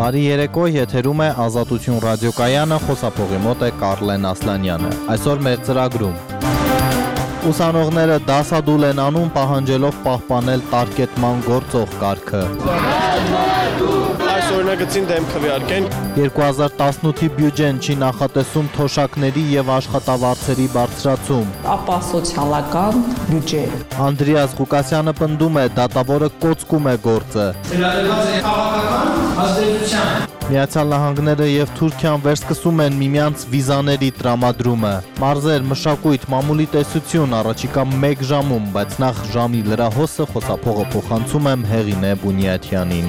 Բարի երեկո, եթերում է Ազատություն ռադիոկայանը, խոսափողի մոտ է Կարլեն Ասլանյանը։ Այսօր մեր ծրագրում ուսանողները դասադուլ են անում պահանջելով պահպանել տարկետման գործող կարգը։ Այս օրինագծին դեմ քվեարկեն 2018-ի բյուջեն չի նախատեսում թոշակների եւ աշխատավարձերի բարձրացում։ Ապա սոցիալական բյուջե։ Անդրեաս Ղուկասյանը պնդում է, դատավորը կոծկում է գործը։ Վերաբերված է քաղաքական ազդեցության։ Միացյալ Նահանգները եւ Թուրքիան վերսկսում են միմյանց վիզաների տրամադրումը։ Մարզեր, մշակույթ, մամուլի տեսություն առաջիկա 1 ժամում, բայց նախ ժամի լրահոսը խոսափողը փոխանցում եմ Հեղինե Բունյաթյանին։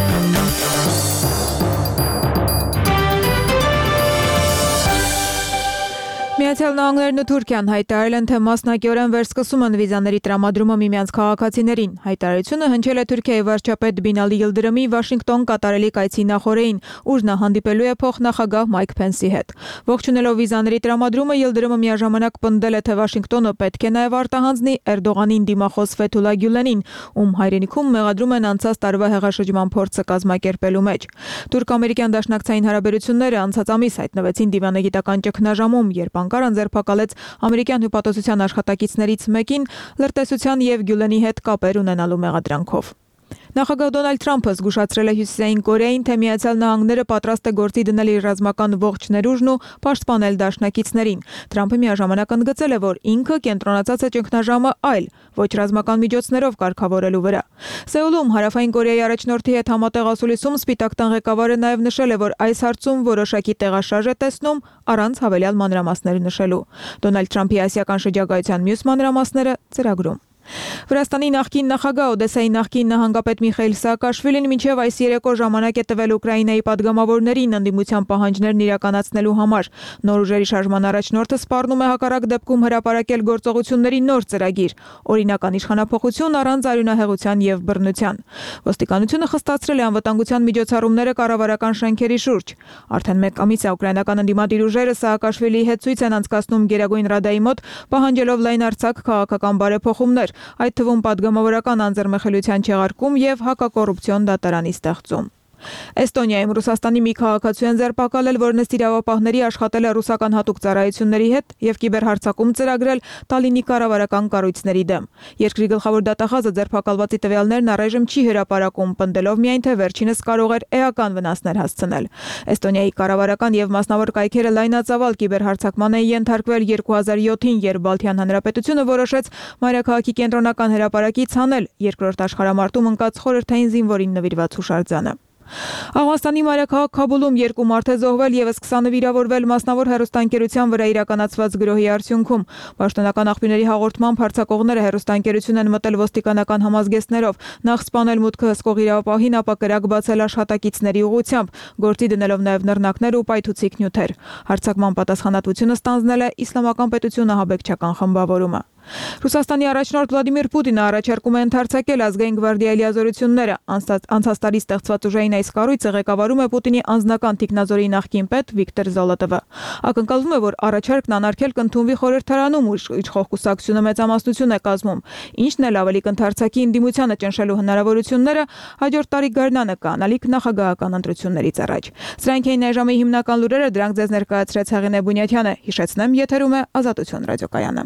Միացյալ Նահանգներն ու Թուրքիան հայտարարել են, թե մասնակիորեն վերսկսում են վիզաների տրամադրումը միմյանց քաղաքացիներին։ Հայտարարությունը հնչել է Թուրքիայի վարչապետ Բինալի Յիլդիրամի Վաշինգտոն կատարելի կայցի նախօրեին, ուր նա հանդիպելու է փոխնախագահ Մայք Փենսի հետ։ Ողջունելով վիզաների տրամադրումը, Յիլդիրամը միաժամանակ պնդել է, թե Վաշինգտոնը պետք է նաև արտահանձնի Էրդողանին դիմախոս Ֆեթուլա Գյուլենին, ում հայրենիքում մեղադրում են անցած տարվա հեղաշրջման փորձը կազմակերպելու մեջ։ Թուրք-ամերիկյան դաշնակցային հարաբերությունները անցած ամիս հայտնվեցին դիվանագիտական ճգնաժամում, երբ Անկարան ձերբակալեց ամերիկյան հյուպատոսության աշխատակիցներից մեկին լրտեսության եւ Գյուլենի հետ կապեր ունենալու մեղադրանքով։ Նախագահ Դոնալդ Թրամփը զգուշացրել է Հյուսիսային Կորեային, թե Միացյալ Նահանգները պատրաստ է գործի դնել իր ռազմական ողջ ներուժն ու պաշտպանել դաշնակիցներին։ Թրամփը միաժամանակ ընդգծել է, որ ինքը կենտրոնացած է ճգնաժամը այլ, ոչ ռազմական միջոցներով կարգավորելու վրա։ Սեուլում Հարավային Կորեայի առաջնորդի հետ համատեղ ասուլիսում Սպիտակ տան ղեկավարը նաև նշել է, որ այս հարցում որոշակի տեղաշարժ է տեսնում առանց հավելյալ մանրամասներ նշելու։ Դոնալդ Թրամփի ասիական շրջագայության մյուս մանրամասները ծրագրում։ Վրաստանի նախկին նախագահ Օդեսայի նախկին նահանգապետ Միխայիլ Սաակաշվիլին մինչև այս երեկո ժամանակ է տվել Ուկրաինայի падգամավորներին ընդդիմության պահանջներն իրականացնելու համար։ Նոր ուժերի շարժման առաջնորդը սպառնում է հակառակ դեպքում հրապարակել գործողությունների նոր ծրագիր՝ օրինական իշխանափոխություն առանց արյունահեղության եւ բռնության։ Ոստիկանությունը խստացրել է անվտանգության միջոցառումները կառավարական շենքերի շուրջ։ Արդեն 1 ամիս է ուկրաինական ընդդիմադիր ուժերը Սաակաշվիլիի հետ ցույց են անցկացնում Գերագույն Ռադայի մոտ, պահանջելով լայնարձակ քաղաքական բարեփոխումներ, այդ թվում падգամավորական անձեռմխելիության չեղարկում եւ հակակոռուպցիոն դատարանի ստեղծում։ Էստոնիայում Ռուսաստանի մի քաղաքացու են ձերբակալել, որն ըստ իրավապահների աշխատել է ռուսական հատուկ ծառայությունների հետ եւ կիբերհարձակում ծրագրել Տալինի կառավարական կառույցների դեմ։ Երկրի գլխավոր դատախազը ձերբակալվածի տվյալներն առայժմ չի հրապարակում, պնդելով միայն, թե վերջինս կարող էր էական վնասներ հասցնել։ Էստոնիայի կառավարական եւ մասնավոր կայքերը լայնածավալ կիբերհարձակման են ենթարկվել 2007-ին, երբ Բալթյան Հանրապետությունը որոշեց մայրաքաղաքի կենտրոնական հրապարակից հանել Երկրորդ աշխարհամարտում ընկած խորհրդային զինվորին նվիրված հուշարձանը։ Աֆղանստանի մայրաքաղաք Քաբուլում 2 մարդ է զոհվել եւս 20-ը վիրավորվել մասնավոր հեռուստաընկերության վրա իրականացված գրոհի արդյունքում։ Պաշտոնական աղբյուրների հաղորդմամբ հարձակողները հեռուստաընկերություն են մտել ոստիկանական համազգեստներով, նախ սպանել մուտքը հսկող իրավապահին, ապա կրակ բացել աշխատակիցների ուղղությամբ, գործի դնելով նաեւ նռնակներ ու պայթուցիկ նյութեր։ Հարձակման պատասխանատվությունը ստանձնել է Իսլամական պետություն ահաբեկչական խմբավորումը։ Ռուսաստանի առաջնորդ Վլադիմիր Պուտինը առաջարկում է ընդարձակել ազգային գվարդիայի լիազորությունները։ Անցած տարի ստեղծված ուժային այս կառույցը ղեկավարում է Պուտինի անձնական թիկնազորի նախկին պետ Վիկտոր Զոլոտովը։ Ակնկալվում է, որ առաջարկն անարգել կընդունվի խորհրդարանում, ուր իշխող կուսակցությունը մեծամասնություն է կազմում, ինչն էլ ավելի կընդարձակի ընդդիմությանը ճնշելու հնարավորությունները հաջորդ տարի գարնանը կանալիք նախագահական ընտրություններից առաջ։ Սրանք էին այժմի հիմնական լուրերը, դրանք ձեզ ներկայացրեց Հեղինե Բունյաթյանը։ Հիշեցնեմ, եթերում է Ազատություն ռադիոկայանը։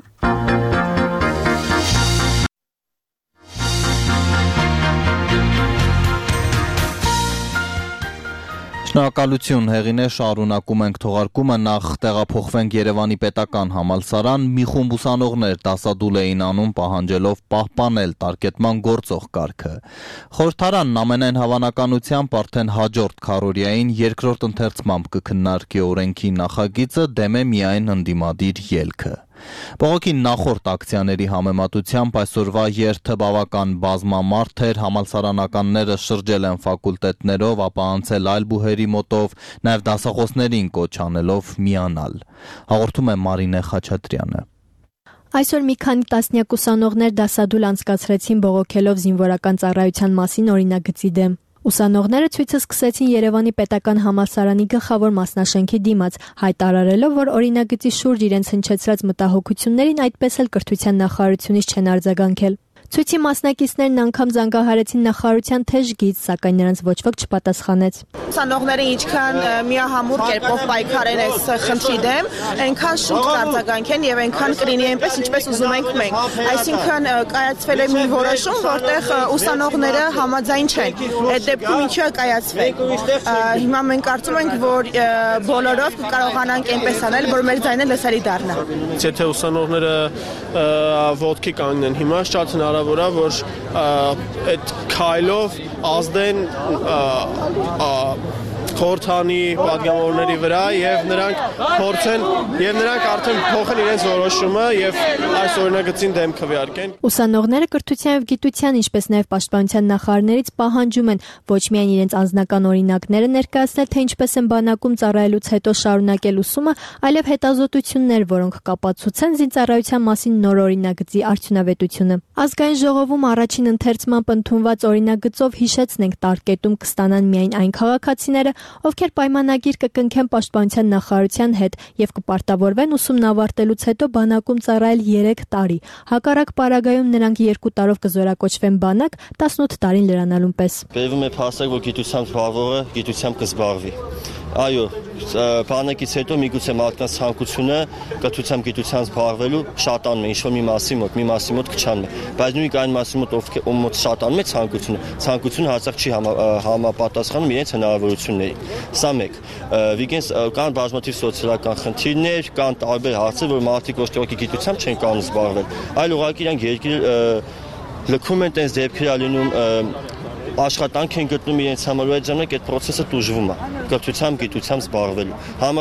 Շնորհակալություն Հեղինե, շարունակում ենք թողարկումը, նախ տեղափոխվենք Երևանի պետական համալսարան, մի խումբ ուսանողներ դասադուլ էին անում պահանջելով պահպանել տարկետման գործող կարգը։ Խորհրդարանն ամենայն հավանականությամբ արդեն հաջորդ քառօրյային երկրորդ ընթերցմամբ կքննարկի օրենքի նախագիծը, դեմ է միայն ընդդիմադիր ելքը։ Բողոքի նախորդ ակցիաների համեմատությամբ այսօրվա երթը բավական բազմամարդ էր, համալսարանականները շրջել են ֆակուլտետներով, ապա անցել այլ բուհերի մոտով, նաև դասախոսներին կոչ անելով միանալ։ Հաղորդում է Մարինե Խաչատրյանը։ Այսօր մի քանի տասնյակ ուսանողներ դասադուլ անցկացրեցին բողոքելով զինվորական ծառայության մասին օրինագծի դեմ։ Ուսանողները ցույցը սկսեցին Երևանի պետական համալսարանի գլխավոր մասնաշենքի դիմաց, հայտարարելով, որ օրինագծի շուրջ իրենց հնչեցրած մտահոգություններին այդպես էլ կրթության նախարարությունից չեն արձագանքել։ Ցույցի մասնակիցներն անգամ զանգահարեցին նախարարության թեժ գիծ, սակայն նրանց ոչ ոք չպատասխանեց։ Ուսանողները ինչքան միահամուռ կերպով պայքարեն այս խնդրի դեմ, այնքան շուտ կարձագանքեն եւ այնքան կլինի այնպես, ինչպես ուզում ենք մենք։ Այսինքն կայացվել է մի որոշում, որտեղ ուսանողները համաձայն չեն։ Այդ դեպքում ինչու է կայացվել։ Հիմա մենք կարծում ենք, որ բոլորով կկարողանանք այնպես անել, որ մեր ձայնը լսելի դառնա։ Եթե ուսանողները ոտքի կանգնեն հիմա, շատ հնարավոր է, որ այդ քայլով ազդեն խորհրդանի պատգամավորների վրա եւ նրանք փորձեն եւ նրանք արդեն փոխեն իրենց որոշումը եւ այս օրինագծին դեմ քվեարկեն։ Ուսանողները կրթության եւ գիտության, ինչպես նաեւ պաշտպանության նախարարներից պահանջում են ոչ միայն իրենց անձնական օրինակները ներկայացնել, թե ինչպես են բանակում ծառայելուց հետո շարունակել ուսումը, այլև հետազոտություններ, որոնք կապացուցեն զինծառայության մասին նոր օրինագծի արդյունավետությունը։ Ազգային ժողովում առաջին ընթերցմամբ ընդունված օրինագծով հիշեցնենք տարկետում կստանան միայն այն քաղաքացիները, ովքեր պայմանագիր կկնքեն պաշտպանության նախարարության հետ եւ կպարտավորվեն ուսումն ավարտելուց հետո բանակում ծառայել 3 տարի։ Հակառակ պարագայում նրանք 2 տարով կզորակոչվեն բանակ, 18 տարին լրանալուն պես։ Բերվում է փաստակ, որ գիտությամբ զբաղվողը գիտությամբ կզբաղվի։ Այո, բանակից հետո միգուցե մարդկանց ցանկությունը կրթությամբ գիտությամբ զբաղվելու շատանում է ինչ-որ մի մասի մոտ կչանում է, բայց նույնիսկ այն մասի մոտ ով շատանում է ցանկությունը հաստատ չի համապատասխանում իրենց հնարավորություններին։ Սա մեկ։ Վիգենս կան բազմաթիվ սոցիալական խնդիրներ, կան տարբեր հարցեր, որ մարդիկ ոստիվակի գիտությամբ չեն կարող զբաղվել, այլ ուղղակի իրանք երկրի լքում են տես դեպքեր լինում աշխատանք են գտնում իրենց համար ու այդ ժամանակ այդ process-ը տուժվում է կրթությամբ գիտությամբ զբաղվելու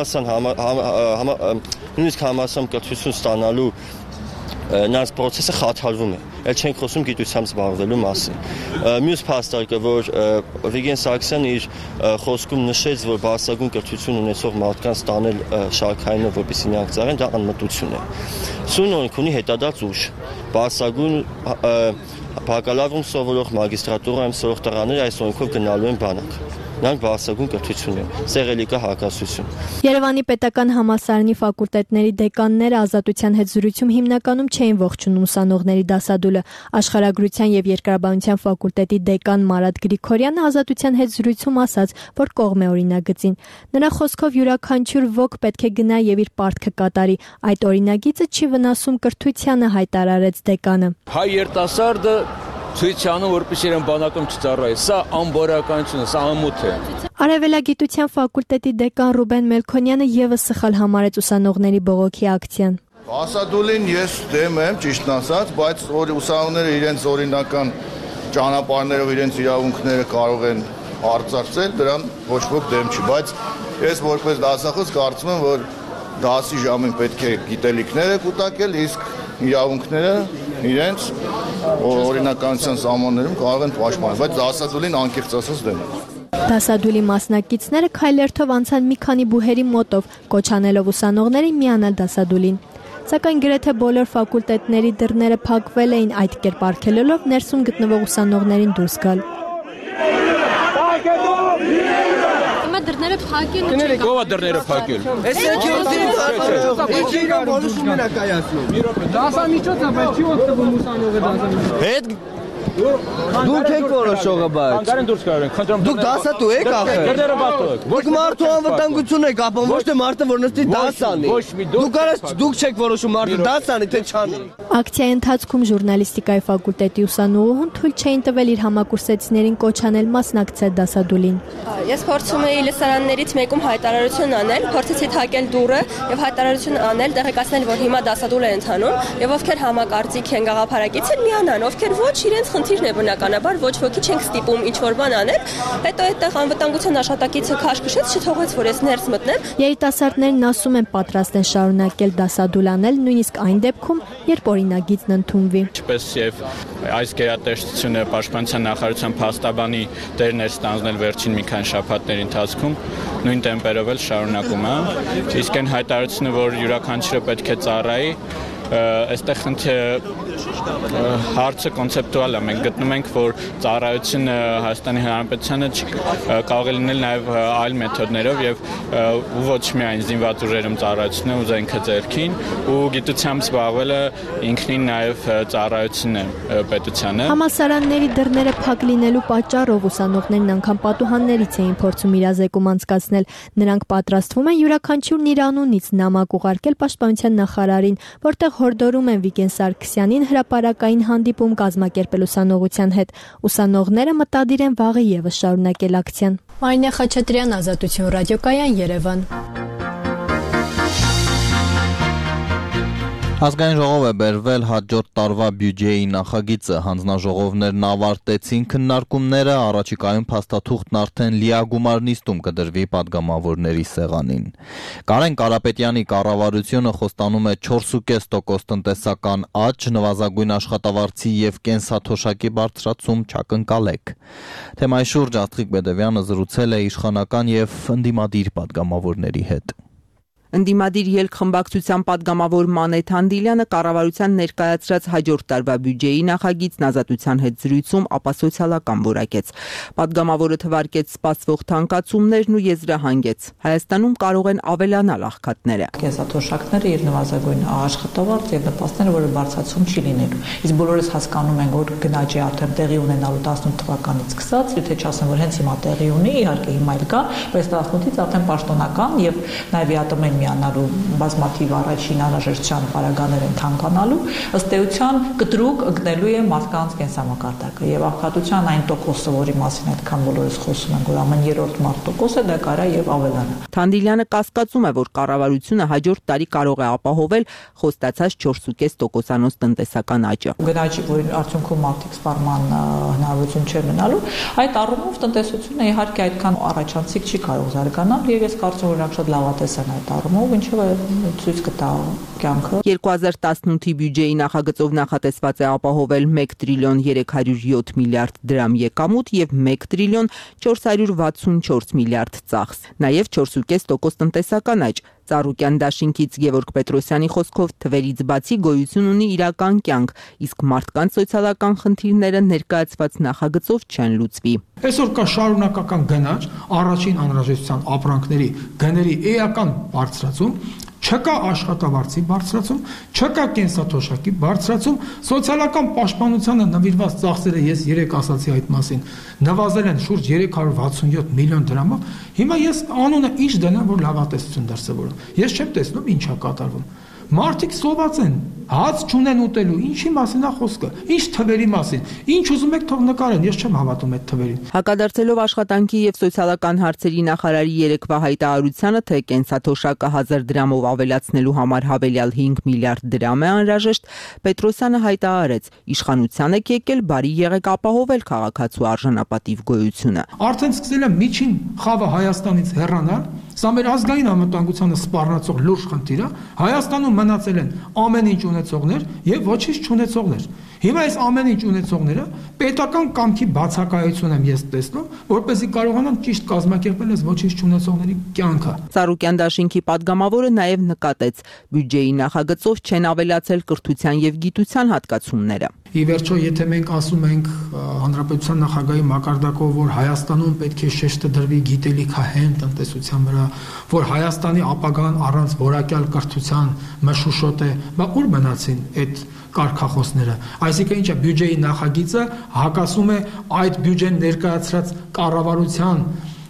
նույնիսկ համալսարան կրթություն ստանալու նրանց process-ը խաթարվում է այլ չենք խոսում գիտությամբ զբաղվելու մասին մյուս փաստարկը որ Վիգեն Սարգսյանը իր խոսքում նշեց որ բարձրագույն կրթություն ունեցող մարդկանց տանել շարքայինով որպեսզի նրանք ծառայեն դա անմտություն է սունորենք ունի հետադարձ ուժ բարձրագույն բակալավրում սովորող մագիստրատուրայում սովորող տղաները այս օրենքով գնալու են բանակ նրանք բարձրագույն կրթություն են սեղելի կա հակասություն Երևանի պետական համալսարանի ֆակուլտետների դեկանները ազատության հետ զրույցում հիմնականում չէին ողջունում ուսանողների դասադուլը աշխարհագրության եւ երկրաբանության ֆակուլտետի դեկան Մարատ Գրիգորյանը ազատության հետ զրույցում ասաց որ կողմ է օրինագծին նրա խոսքով յուրաքանչյուր ոք պետք է գնա եւ իր պարտքը կատարի այդ օրինագիծը չի վնասում կրթությանը հայտարարեց դեկանը հայ երիտասարդը ցույցանը որպես իրեն բանակում չծառայի սա անբարոյականություն է սա ամոթ է Արևելագիտության ֆակուլտետի դեկան Ռուբեն Մելքոնյանը եւս սխալ համարեց ուսանողների բողոքի ակցիան Դասադուլին ես դեմ եմ ճիշտն ասած բայց ուսանողները իրենց օրինական ճանապարհներով իրենց իրավունքները կարող են արծարծել դրան ոչ ոք դեմ չի բայց ես որպես դասախոս կարծում եմ որ դասի ժամին պետք է գիտելիքները կուտակել իսկ իրավունքները իրենց օրինականության սահմաններում կարող են պաշտպանել, բայց դասադուլին անկեղծ ասած դեմ են։ Դասադուլի մասնակիցները քայլերթով անցան մի քանի բուհերի մոտով, կոչանելով ուսանողներին միանալ դասադուլին։ Սակայն գրեթե բոլոր ֆակուլտետների դռները փակվել էին այդ կերպ արգելելով ներսում գտնվող ուսանողներին դուրս գալ։ Դռները փակել ով է դռները փակել Էս Դասամիջոցը բայց չի օգտվում ուսանողը դասամիջոցը Հետ Դուք եք որոշողը բայց Անկարեն դուրս կարող են խնդրում Դուք դասատու եք ախր Դռները բացեք Դուք մարդու անվտանգություն եք ապահովում ոչ թե մարդը որ նստի դասանի Դուք արած դուք չեք որոշում մարդը դասանի թե չանի Ակցիայի ընթացքում ժուրնալիստիկայի ֆակուլտետի ուսանողուհուն թույլ չէին տվել իր համակուրսեցիներին կոչանել մասնակցել դասադուլին Ես փորձում էի լսարաններից մեկում հայտարարություն անել, փորձեցի թակել դուռը եւ հայտարարություն անել, տեղեկացնել, որ հիմա դասադուլ է ընթանում եւ ովքեր համակարծիք են գաղափարակեցել միանան, ովքեր ոչ իրենց խնդիրն է բնականաբար ոչ ոքի չենք ստիպում ինչ որ բան անել, հետո այդտեղ անվտանգության աշխատակիցը քաշ քշեց, չթողեց որ ես ներս մտնեմ։ Երիտասարդներն ասում են պատրաստ են շարունակել դասադուլ անել նույնիսկ այն դեպքում, երբ օրինագիծն ընդունվի։ Ինչպես եւ այս գերատեսչությունը պաշտպանության նախարարության փաստաբանի դերն էր ստանձնել վերջին մի քանի շաբաթների ընթացքում նույն տեմպերով էլ շարունակում է իսկ այն հայտարարությունը որ յուրաքանչյուրը պետք է ծառայի այստեղ խնդիրը Հարցը կոնցեպտուալ է, մենք գտնում ենք, որ ծառայությունը Հայաստանի Հանրապետությանը կարող է լինել նաև այլ մեթոդներով եւ ոչ միայն զինված ուժերում ծառայությունը ուզենքը ձեռքին ու գիտությամբ զբաղվելը ինքնին նաև ծառայությունն է պետությանը։ Համալսարանների դռները փակ լինելու պատճառով ուսանողներն անգամ պատուհաններից էին փորձում իրազեկում անցկացնել։ Նրանք պատրաստվում են յուրաքանչյուրն իր անունից նամակ ուղարկել Պաշտպանության նախարարին, որտեղ հորդորում են Վիգեն Սարգսյանին հրապարակային հանդիպում կազմակերպել ուսանողության հետ։ Ուսանողները մտադիր են վաղը եւս շարունակել ակցիան։ Մարինե Խաչատրյան, Ազատություն ռադիոկայան, Երևան։ Ազգային ժողով է բերվել հաջորդ տարվա բյուջեի նախագիծը, հանձնաժողովներն ավարտեցին քննարկումները, առաջիկայում փաստաթուղթն արդեն լիագումար նիստում կդրվի падգամավորների սեղանին։ Կարեն Կարապետյանի կառավարությունը խոստանում է 4.5% տնտեսական աճ, նվազագույն աշխատավարձի եւ կենսաթոշակի բարձրացում չակնկալեք։ Թեմայի շուրջ Աստղիկ Բեդևյանը զրուցել է իշխանական եւ ընդդիմադիր падգամավորների հետ։ Ընդդիմադիր ելք խմբակցության падգամավոր Մանեթ Հանդիլյանը կառավարության ներկայացրած հաջորդ տարվա բյուջեի նախագիծն Ազատության հետ զրույցում ապա սոցիալական որակեց։ Падգամավորը թվարկեց սպասվող թանկացումներն ու եզրահանգեց։ Հայաստանում կարող են ավելանալ աղքատները։ Կենսաթոշակները եւ նվազագույն աշխատավարձ եւ նպաստները, որը բարձրացում չի լինելու։ Իսկ բոլորս հասկանում ենք, որ գնաճի արդեն տեղի ունենալու 18 թվականից սկսած, եթե չասեմ, որ հենց հիմա տեղի ունի, իհարկե հիմա էլ կա, բայց 18-ից արդեն պաշտոնական եւ նաեւ յատոմեն միանալու բազմաթիվ առաջին անհրաժեշտության պարագաներ են թանկանալու, ըստ էության կտրուկ ընկնելու է մարդկանց կենսամակարդակը եւ աղքատության այն տոկոսը, որի մասին այդքան բոլորս խոսում ենք, որ ամեն երրորդ մարդ տոկոս է, դա կարա եւ ավելանա։ Թանդիլյանը կասկածում է, որ կառավարությունը հաջորդ տարի կարող է ապահովել խոստացած 4.5%-անոց տնտեսական աճը։ Գնաճի, որի արդյունքում մարդիկ սպառման հնարավորություն չէ մնալու, այդ առումով տնտեսությունը իհարկե այդքան առաջանցիկ չի կարող զարգանալ եւ ես կարծում եմ, որ նրանք շատ լավատես են այդ առումով, ինչով է ցույց կտա կյանքը։ 2018-ի բյուջեի նախագծով նախատեսված է ապահովել 1 տրիլիոն 307 միլիարդ դրամ եկամուտ եւ 1 տրիլիոն 464 միլիարդ ծախս, նաեւ 4.5% տնտեսական աճ։ Ծառուկյան դաշինքից Գևորգ Պետրոսյանի խոսքով թվերից բացի գոյություն ունի իրական կյանք, իսկ մարդկանց սոցիալական խնդիրները ներկայացված նախագծով չեն լուծվի։ Այսօր կա շարունակական գնաճ, առաջին անհրաժեշտության ապրանքների գների էական բարձրացում, չկա աշխատավարձի բարձրացում, չկա կենսաթոշակի բարձրացում, սոցիալական պաշտպանությանը նվիրված ծախսերը ես երեք ասացի այդ մասին, նվազել են շուրջ 367 միլիոն դրամով։ Հիմա ես անունը ինչ դնեմ, որ լավատեսություն դրսևորեմ։ Ես չեմ տեսնում ինչա կատարվում։ Մարդիկ սոված են, հաց չունեն ուտելու, ինչի մասին է խոսքը, ինչ թվերի մասին, ինչ ուզում եք թող նկարեն, ես չեմ հավատում այդ թվերին։ Հակադարձելով աշխատանքի եւ սոցիալական հարցերի նախարարի երեկվա հայտարարությանը, թե կենսաթոշակը 1000 դրամով ավելացնելու համար հավելյալ 5 միլիարդ դրամ է անհրաժեշտ, Պետրոսյանը հայտարարեց. իշխանության եք եկել, բարի եղեք ապահովել քաղաքացու արժանապատիվ գոյությունը։ Արդեն սկսել է միջին խավը Հայաստանից հեռանալ, սա մեր ազգային անվտանգությանը սպառնացող լուրջ խնդիր է։ Հայաստանում մնացել են ամեն ինչ ունեցողներ եւ ոչինչ չունեցողներ։ Հիմա այս ամեն ինչ ունեցողները պետական կամքի բացակայություն եմ ես տեսնում, որպեսզի կարողանան ճիշտ կազմակերպել այս ոչինչ չունեցողների կյանքը։ Ծառուկյան դաշինքի падգամավորը նաեւ նկատեց, բյուջեի նախագծով չեն ավելացել կրթության եւ գիտության հատկացումները։ Ի վերջո, եթե մենք ասում ենք հանրապետության նախագահի մակարդակով, որ Հայաստանում պետք է շեշտը դրվի գիտելիքահեն տնտեսության վրա, որ Հայաստանի ապագան առանց որակյալ կրթության մշուշոտ է, բա ուր մնացին այդ կարգախոսները։ Այսինքն ինչա բյուջեի նախագիծը հակասում է այդ բյուջեն ներկայացրած կառավարության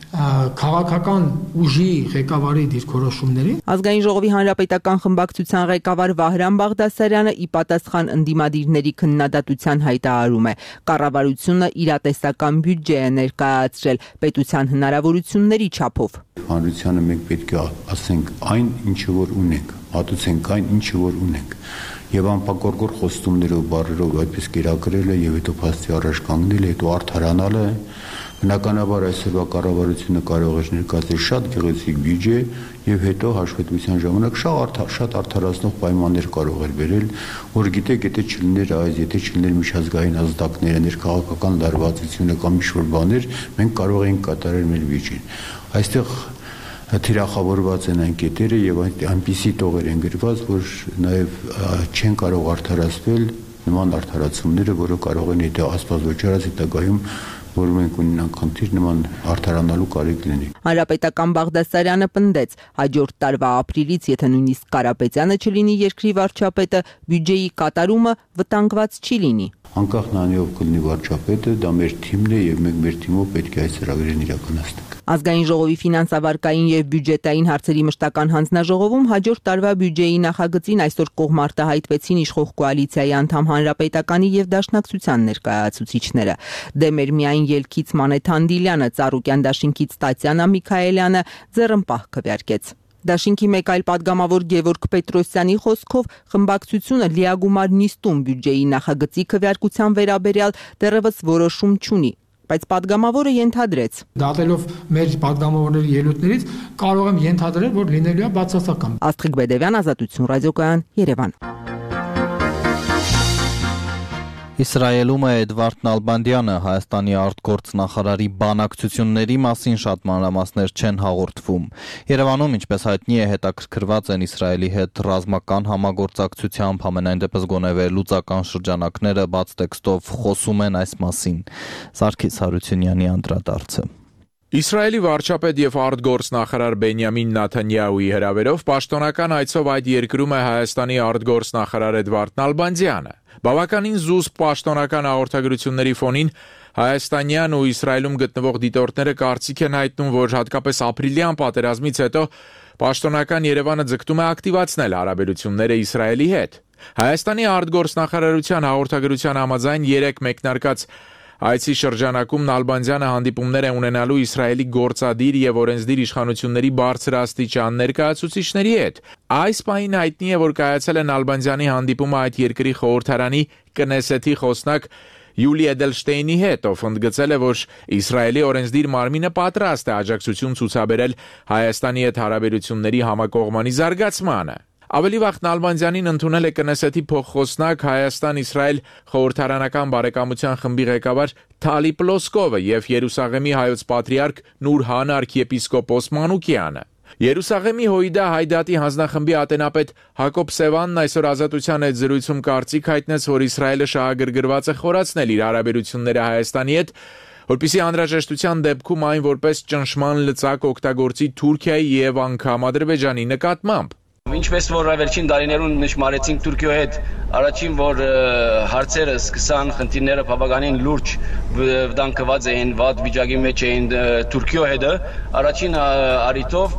քաղաքական ուժի ղեկավարի դիրքորոշումներին։ Ազգային ժողովի հանրապետական խմբակցության ղեկավար Վահրամ Բաղդասարյանը ի պատասխան ընդդիմադիրների քննադատության հայտարարում է. կառավարությունը իրատեսական բյուջե է ներկայացրել պետության հնարավորությունների չափով։ Հանրությանը մենք պետք է ասենք այն, ինչը որ ունենք, մատուցենք այն, ինչը որ ունենք։ Եվ անպակորգոր խոստումներով, բառերով այդպես կերակրելը եւ հետո փաստի առաջ կանգնելը, հետո արդարանալը Բնականաբար այսօրվա կառավարությունը կարող է ներկայացնել շատ գեղեցիկ բյուջե եւ հետո հաշվետվության ժամանակ շատ արդարացնող պայմաններ կարող էր բերել, որ գիտեք, եթե չլիներ այս, եթե չլիներ միջազգային ազդակները, ներքաղաքական լարվածությունը կամ ինչ-որ բաներ, մենք կարող էինք կատարել մեր բյուջեն։ Այստեղ թիրախավորված են այն կետերը եւ այնպիսի տողեր են գրված, որ նաեւ չեն կարող արդարացվել նման արդարացումները, որը կարող են եթե Աստված ոչ արած հետագայում որ մենք ունենանք խնդիր նման արդարանալու կարիք լինի։ Հանրապետական Բաղդասարյանը պնդեց, հաջորդ տարվա ապրիլից, եթե նույնիսկ Կարապետյանը չլինի երկրի վարչապետը, բյուջեի կատարումը վտանգված չի լինի։ Անկախ նրանից ով կլինի վարչապետը, դա մեր թիմն է եւ մենք մեր թիմով պետք է այս ծրագրերն իրականացնենք։ Ազգային ժողովի ֆինանսավարկային եւ բյուջետային հարցերի մշտական հանձնաժողովում հաջորդ տարվա բյուջեի նախագծին այսօր կողմարտահայտվեցին իշխող կոալիցիայի անդամ Հանրապետականի եւ Դաշնակցության ներկայացուցիչները։ Դեմ էր միայն ելքից Մանեթ Անդիլյանը, Ծառուկյան դաշինքից Տատյանա Միքայելյանը ձեռնպահ քվեարկեց։ Դաշինքի մեկ այլ падգամավոր Գևորգ Պետրոսյանի խոսքով խմբակցությունը լիագումար նիստում բյուջեի նախագծի քվեարկության վերաբերյալ դեռևս որոշում չունի, բայց падգամավորը ենթադրեց. Դատելով մեր падգամավորների ելույթներից կարող եմ ենթադրել, որ լինելու է բացասական։ Աստղիկ Բեդևյան, Ազատություն ռադիոկայան, Երևան։ Իսրայելում է Էդվարդ Նալբանդյանը, Հայաստանի արտգործնախարարի բանակցությունների մասին շատ մանրամասներ չեն հաղորդվում։ Երևանում, ինչպես հայտնի է, հետաքրքրված են Իսրայելի հետ ռազմական համագործակցությամբ, համենայն դեպս գոնե վերլուծական շրջանակները բաց տեքստով խոսում են այս մասին։ Սարգիս Հարությունյանի անդրադարձը։ Իսրայելի վարչապետ եւ արտգործնախարար Բենյամին Նաթանյահուի հրավերով պաշտոնական այցով այդ երկրում է Հայաստանի արտգործնախարար Էդվարդ Նալբանդյանը։ Բավականին զուսպ պաշտոնական հաղորդագրությունների ֆոնին հայաստանյան ու Իսրայելում գտնվող դիտորդները կարծիք են հայտնում, որ հատկապես ապրիլյան պատերազմից հետո պաշտոնական Երևանը ձգտում է ակտիվացնել հարաբերությունները Իսրայելի հետ։ Հայաստանի արտգործնախարարության հաղորդագրության համաձայն 3 մեկնարկած այցի շրջանակում Նալբանդյանը հանդիպումներ է ունենալու Իսրայելի գործադիր եւ օրենսդիր իշխանությունների բարձրաստիճան ներկայացուցիչների հետ։ Այս պահին հայտնի է, որ կայացել է Նալբանդյանի հանդիպումը այդ երկրի խորհրդարանի Կնեսեթի խոսնակ Յուլի Էդելշտեյնի հետ, ով ընդգծել է, որ Իսրայելի օրենսդիր մարմինը պատրաստ է աջակցություն ցուցաբերել Հայաստանի հետ հարաբերությունների համակողմանի զարգացմանը։ Ավելի վաղ Նալբանդյանին ընդունել է Կնեսեթի փոխխոսնակ Հայաստան-Իսրայել խորհրդարանական բարեկամության խմբի ղեկավար Թալի Պլոսկովը եւ Երուսաղեմի հայոց պատրիարք Նուր Han arkiեպիսկոպոս Մանուկյանը։ Երուսաղեմի Հոյդա Հայդատի հանձնախմբի ատենապետ Հակոբ Սևանն այսօր Ազատության հետ զրույցում կարծիք հայտնեց, որ Իսրայելը շահագրգռված է խորացնել իր հարաբերությունները Հայաստանի հետ, որպեսզի անհրաժեշտության դեպքում այն որպես ճնշման լծակ օգտագործի Թուրքիայի եւ անգամ Ադրբեջանի նկատմամբ։ Ինչպես որ վերջին տարիներուն նշмарեցինք Թուրքիայի հետ, առաջին որ հարցերը սկսան, խնդիրները բավականին լուրջ վտանգված էին, վատ վիճակի մեջ էին Թուրքիայի հետ, առաջին արիտով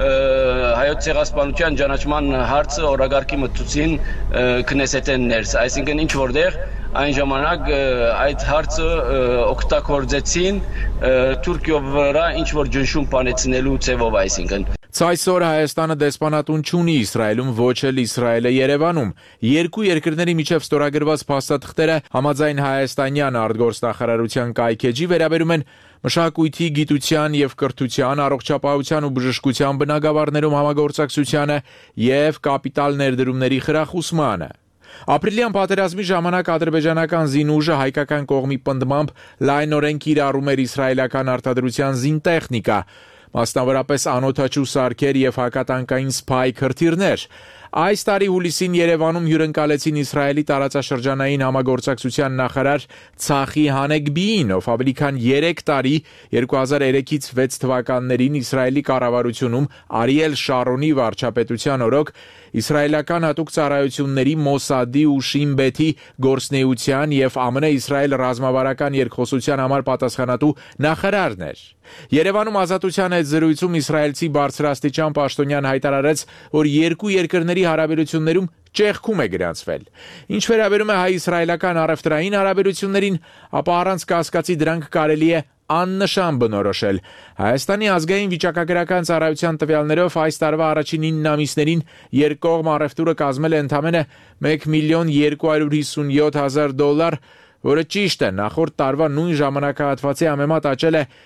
հայոց ցեղասպանության ճանաչման հարցը օրագարկի մտցուցին Քնեսեթեն ներս, այսինքն ինչ որտեղ այն ժամանակ այդ հարցը օգտագործեցին Թուրքիայի վրա ինչ որ ճնշում բանեցնելու ցևով, այսինքն Այսօր Հայաստանը դեսպանատուն չունի Իսրայելում, ոչ էլ Իսրայելը Երևանում։ Երկու երկրների միջև ստորագրված փաստաթղթերը համաձայն հայաստանյան արտգործնախարարության կայքեջի վերաբերում են մշակույթի, գիտության եւ կրթության, առողջապահության ու բժշկության բնագավառներում համագործակցությանը եւ կապիտալ ներդրումների խրախուսմանը։ Ապրիլյան պատերազմի ժամանակ ադրբեջանական զինուժը հայկական կողմի պնդմամբ լայնորեն կիրառում էր իսրայելական արտադրության զինտեխնիկա, մասնավորապես անօդաչու սարքեր եւ հակատանկային սփայ քրթիրներ։ Այս տարի հուլիսին Երևանում հյուրընկալեցին Իսրայելի տարածաշրջանային համագործակցության նախարար Ցախի Հանեգբիին, ով ավելի քան 3 տարի 2003-ից 6 թվականներին Իսրայելի կառավարությունում Արիել Շարոնի վարչապետության օրոք իսրայելական հատուկ ծառայությունների Մոսադի ու Շին Բեթի գործնեության եւ ԱՄՆ-Իսրայել ռազմավարական երկխոսության համար պատասխանատու նախարարն էր։ Երևանում Ազատության հետ զրույցում իսրայելցի բարձրաստիճան պաշտոնյան հայտարարեց, որ երկու երկրների հարաբերություններում ճեղքում է գրանցվել։ Ինչ վերաբերում է հայ-իսրայելական առևտրային հարաբերություններին, ապա առանց կասկածի դրանք կարելի է աննշան բնորոշել։ Հայաստանի ազգային վիճակագրական ծառայության տվյալներով այս տարվա առաջին 9 ամիսներին երկկողմ առևտուրը կազմել է ընդամենը $1,257,000, որը ճիշտ է, նախորդ տարվա նույն ժամանակահատվածի համեմատ աճել է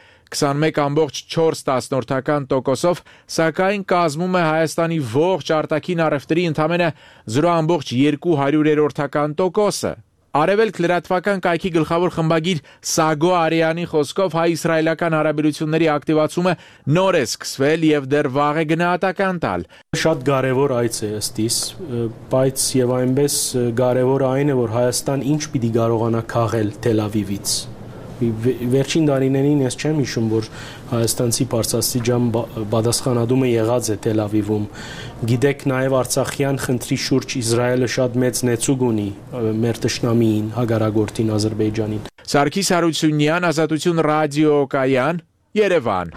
21.4%, սակայն կազմում է Հայաստանի ողջ արտաքին առևտրի ընդամենը 0.2%։ Արևելք լրատվական կայքի գլխավոր խմբագիր Սագո Արիանի խոսքով հայ-իսրայելական հարաբերությունների ակտիվացումը նոր է սկսվել եւ դեռ վաղ է գնահատական տալ։ Շատ կարևոր այց է ըստիս, բայց եւ այնպես կարևոր այն է, որ Հայաստան ինչ պիտի կարողանա քաղել Թել Ավիվից։ Վերջին տարիներին ես չեմ հիշում, որ հայաստանցի բարձրաստիճան պատասխանատումը եղած է Թել Ավիվում։ Գիտեք, նաև Արցախյան խնդրի շուրջ Իսրայելը շատ մեծ նեցուկ ունի մեր թշնամիին, հագարագործին Ադրբեջանին։ Սարգիս Հարությունյան, Ազատություն ռադիոկայան, Երևան։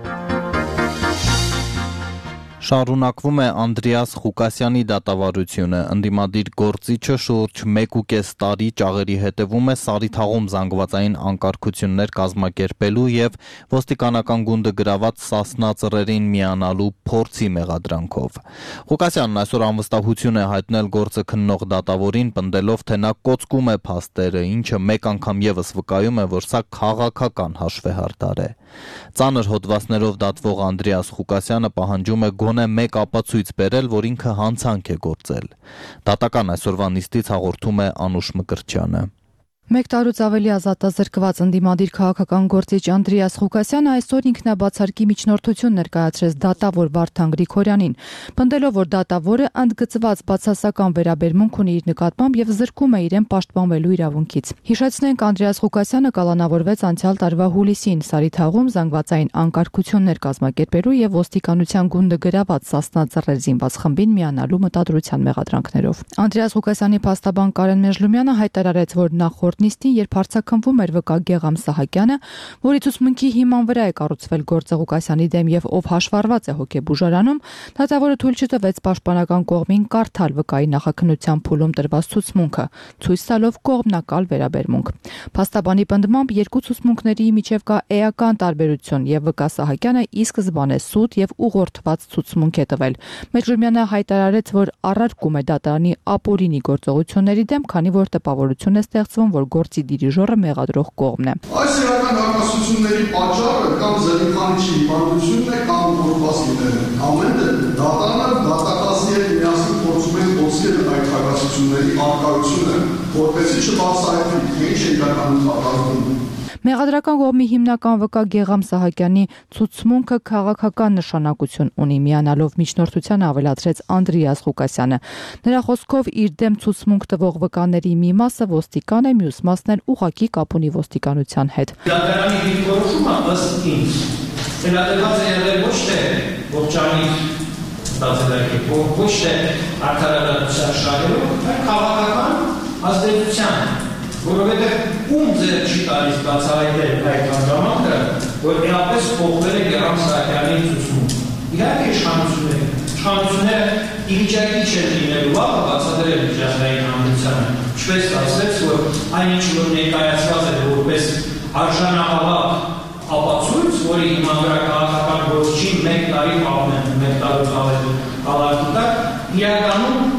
Շարունակվում է Անդրեաս Ղուկասյանի դատավարությունը։ Ընդդիմադիր գործիչը շուրջ 1.5 տարի ճաղերի հետևում է Սարիթաղում զանգվածային անկարգություններ կազմակերպելու եւ ոստիկանական գունդը գրաված Սասնա ծռերին միանալու փորձի մեղադրանքով։ Ղուկասյանն այսօր անվստահություն է հայտնել գործը քննող դատավորին, պնդելով, թե նա կոծկում է փաստերը, ինչը մեկ անգամ եւս վկայում է, որ սա քաղաքական հաշվեհարդար է։ Ծանր հոդվածներով դատվող Անդրեաս Ղուկասյանը պահանջում է գոնե մեկ ապացույց բերել, որ ինքը հանցանք է գործել։ Դատական այսօրվա նիստից հաղորդում է Անուշ Մկրտչյանը։ Մեկ տարուց ավելի ազատազրկված ընդդիմադիր քաղաքական գործիչ Անդրեաս Ղուկասյանը այսօր ինքնաբացարկի միջնորդություն ներկայացրեց դատավոր Վարդան Գրիգորյանին, պնդելով, որ դատավորը ընդգծված բացասական վերաբերմունք ունի իր նկատմամբ եւ զրկում է իրեն պաշտպանվելու իրավունքից։ Հիշեցնենք, Անդրեաս Ղուկասյանը կալանավորվեց անցյալ տարվա հուլիսին Սարիթաղում զանգվածային անկարգություններ կազմակերպելու եւ ոստիկանության գունդը գրաված Սասնա ծռեր զինված խմբին միանալու մտադրության մեղադրանքներով։ Անդրեաս Ղուկասյանի փաստաբան Կարեն Մեժլումյանը հայտարարեց, որ նախորդ նիստին, երբ հարձակվում էր վկա Գեգամ Սահակյանը, որի ցուցմունքի հիման վրա է կառուցվել գործը Ղուկասյանի դեմ եւ ով հաշվառված է հոգեբուժարանում, դատավորը թույլ չտվեց պաշտպանական կողմին կարդալ վկայի նախաքննության փուլում տրված ցուցմունքը, ցույց տալով կողմնակալ վերաբերմունք։ Փաստաբանի պնդմամբ երկու ցուցմունքների միջև կա էական տարբերություն եւ վկա Սահակյանը ի սկզբանե սուտ եւ ուղղորդված ցուցմունք է տվել։ Մեջլումյանը հայտարարեց, որ առարկում է դատարանի ապօրինի գործողությունների դեմ, քանի որ տպավորություն է ստեղծվում, որ գործի դիրիժորը մեղադրող կողմն է։ Այս իրական հակասությունների պատճառը կամ Զելիխանիչի հիվանդությունն է կամ ուղղված լինելը։ Ամեն դեպքում դատարանը դատակազմի հետ միասին փորձում են ոսկել այդ հակասությունների արկայությունը, որպեսզի չբացահայտվի, թե ինչ է իրականում կատարվում։ Մեղադրական կողմի հիմնական վկա Գեգամ Սահակյանի ցուցմունքը քաղաքական նշանակություն ունի, միանալով միջնորդության ավելացրեց Անդրեաս Ղուկասյանը։ Նրա խոսքով իր դեմ ցուցմունք տվող վկաների մի մասը ոստիկան է, մյուս մասն էլ ուղղակի կապ ունի ոստիկանության հետ։ Դատարանի դիրքորոշումը ըստ ինձ վերաբերված է եղել ոչ թե ողջամիտ բացահայտի, ոչ թե արդարադատության շահերով, այլ քաղաքական ազդեցության, որովհետև ում ձեր չի տալիս բացահայտել այդ հանգամանքը, որ էապես փոխվել է Գեգամ Սահակյանի ցուցմունքը։ Իհարկե իշխանությունները ի վիճակի չեն լինելու վաղը բացատրել միջազգային հանրությանը, ինչպես ասեց, որ այն ինչ որ ներկայացված է որպես արժանահավատ ապացույց, որի հիման վրա քաղաքական գործչին մեկ տարի պահում են, մեկ տարուց ավելի կալարկի տակ, իրականում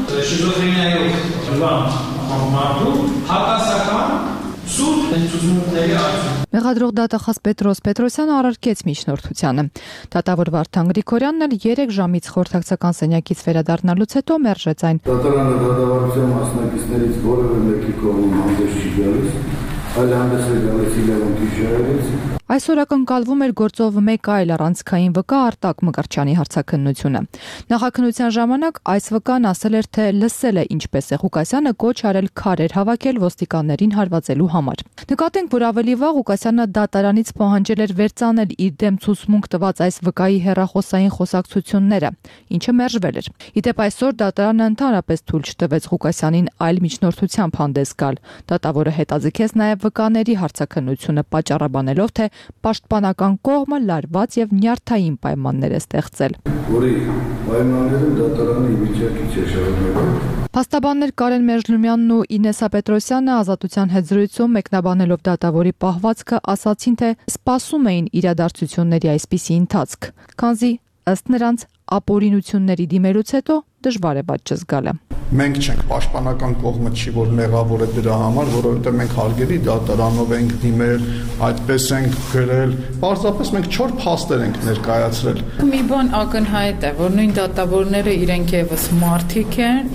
շիզոֆրենիայով մարդու հակասական սուտ ցուցմունքների արդյունք։ Մեղադրող դատախազ Պետրոս Պետրոսյանը առարկեց միջնորդությանը։ Դատավոր Վարդան Գրիգորյանն էլ 3 ժամից խորհրդակցական սենյակից վերադառնալուց հետո մերժեց այն։ Դատարանը դատավարության մասնակիցներից որևէ մեկի կողմից հանդես չի գալիս, այլ հանդես է գալիս իրավունքի շահերից։ Այսօր ակնկալվում էր գործով մեկ այլ առանցքային վկա Արտակ Մկրտչյանի հարցաքննությունը։ Նախաքննության ժամանակ այս վկան ասել էր, թե լսել է ինչպես է Ղուկասյանը կոչ արել քարեր հավաքել ոստիկաններին հարվածելու համար։ Նկատենք, որ ավելի վաղ Ղուկասյանը դատարանից պահանջել էր վերցանել իր դեմ ցուցմունք տված այս վկայի հեռախոսային խոսակցությունները, ինչը մերժվել էր։ Իդեպ այսօր դատարանը ընդհանրապես թույլ չտվեց Ղուկասյանին այլ միջնորդությամբ հանդես գալ։ Դատավորը հետաձգեց նաև վկաների հարցաքննությունը, պատճառաբանելով, թե պաշտպանական կողմը լարված եւ նյարդային պայմաններ է ստեղծել։ Որի պայմաններում դատարանը վիճակի չէ շարունակել։ Փաստաբաններ Կարեն Մեժլումյանն ու Ինեսա Պետրոսյանը Ազատության հետ զրույցում մեկնաբանելով դատավորի պահվածքը ասացին, թե սպասում էին իրադարձությունների այսպիսի ընթացք, քանզի ըստ նրանց ապօրինությունների դիմելուց հետո դժվար է բաց չզգալը։ Մենք չենք պաշտպանական կողմը չի որ մեղավոր է դրա համար, որովհետև մենք հարգելի դատարանով ենք դիմել, այդպես ենք գրել, պարզապես մենք 4 փաստեր ենք ներկայացրել։ Մի բան ակնհայտ է, որ նույն դատավորները իրենք եւս մարդիկ են եւ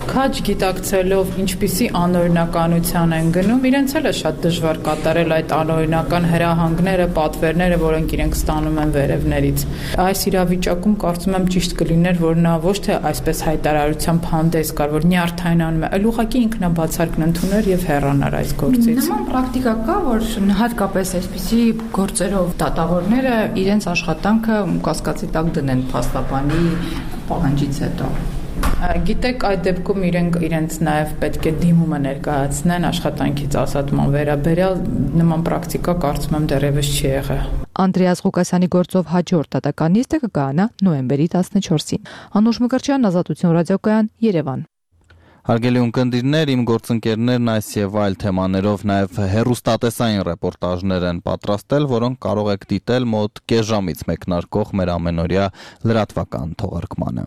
Քաջ գիտակցելով ինչպիսի անօրինականության են գնում, իրենց էլ է շատ դժվար կատարել այդ անօրինական հրահանգները, պատվերները, որոնք իրենք ստանում են վերևներից։ Այս իրավիճակում կարծում եմ ճիշտ կլիներ, որ նա ոչ թե այսպես հայտարարությամբ հանդես գար, որ նյարդայնանում է, այլ ուղղակի ինքնաբացարկն ընդուներ եւ հեռանար այս գործից։ Նման պրակտիկա կա, որ հատկապես այսպիսի գործերով դատավորները իրենց աշխատանքը կասկածի տակ դնեն փաստաբանի պահանջից հետո։ Գիտեք, այդ դեպքում իրենց նաև պետք է դիմումը ներկայացնեն աշխատանքից ազատման վերաբերյալ, նման պրակտիկա կարծում եմ դեռևս չի եղել։ Անդրեաս Ղուկասյանի գործով հաջորդ դատական նիստը կկայանա նոյեմբերի 14-ին։ Անուշ Մկրտչյան, Ազատություն ռադիոկայան, Երևան։ Հարգելի ունկնդիրներ, իմ գործընկերներն այս եւ այլ թեմաներով նաև հեռուստատեսային ռեպորտաժներ են պատրաստել, որոնք կարող եք դիտել մոտ կես ժամից մեկնարկող մեր ամենօրյա լրատվական թողարկմանը։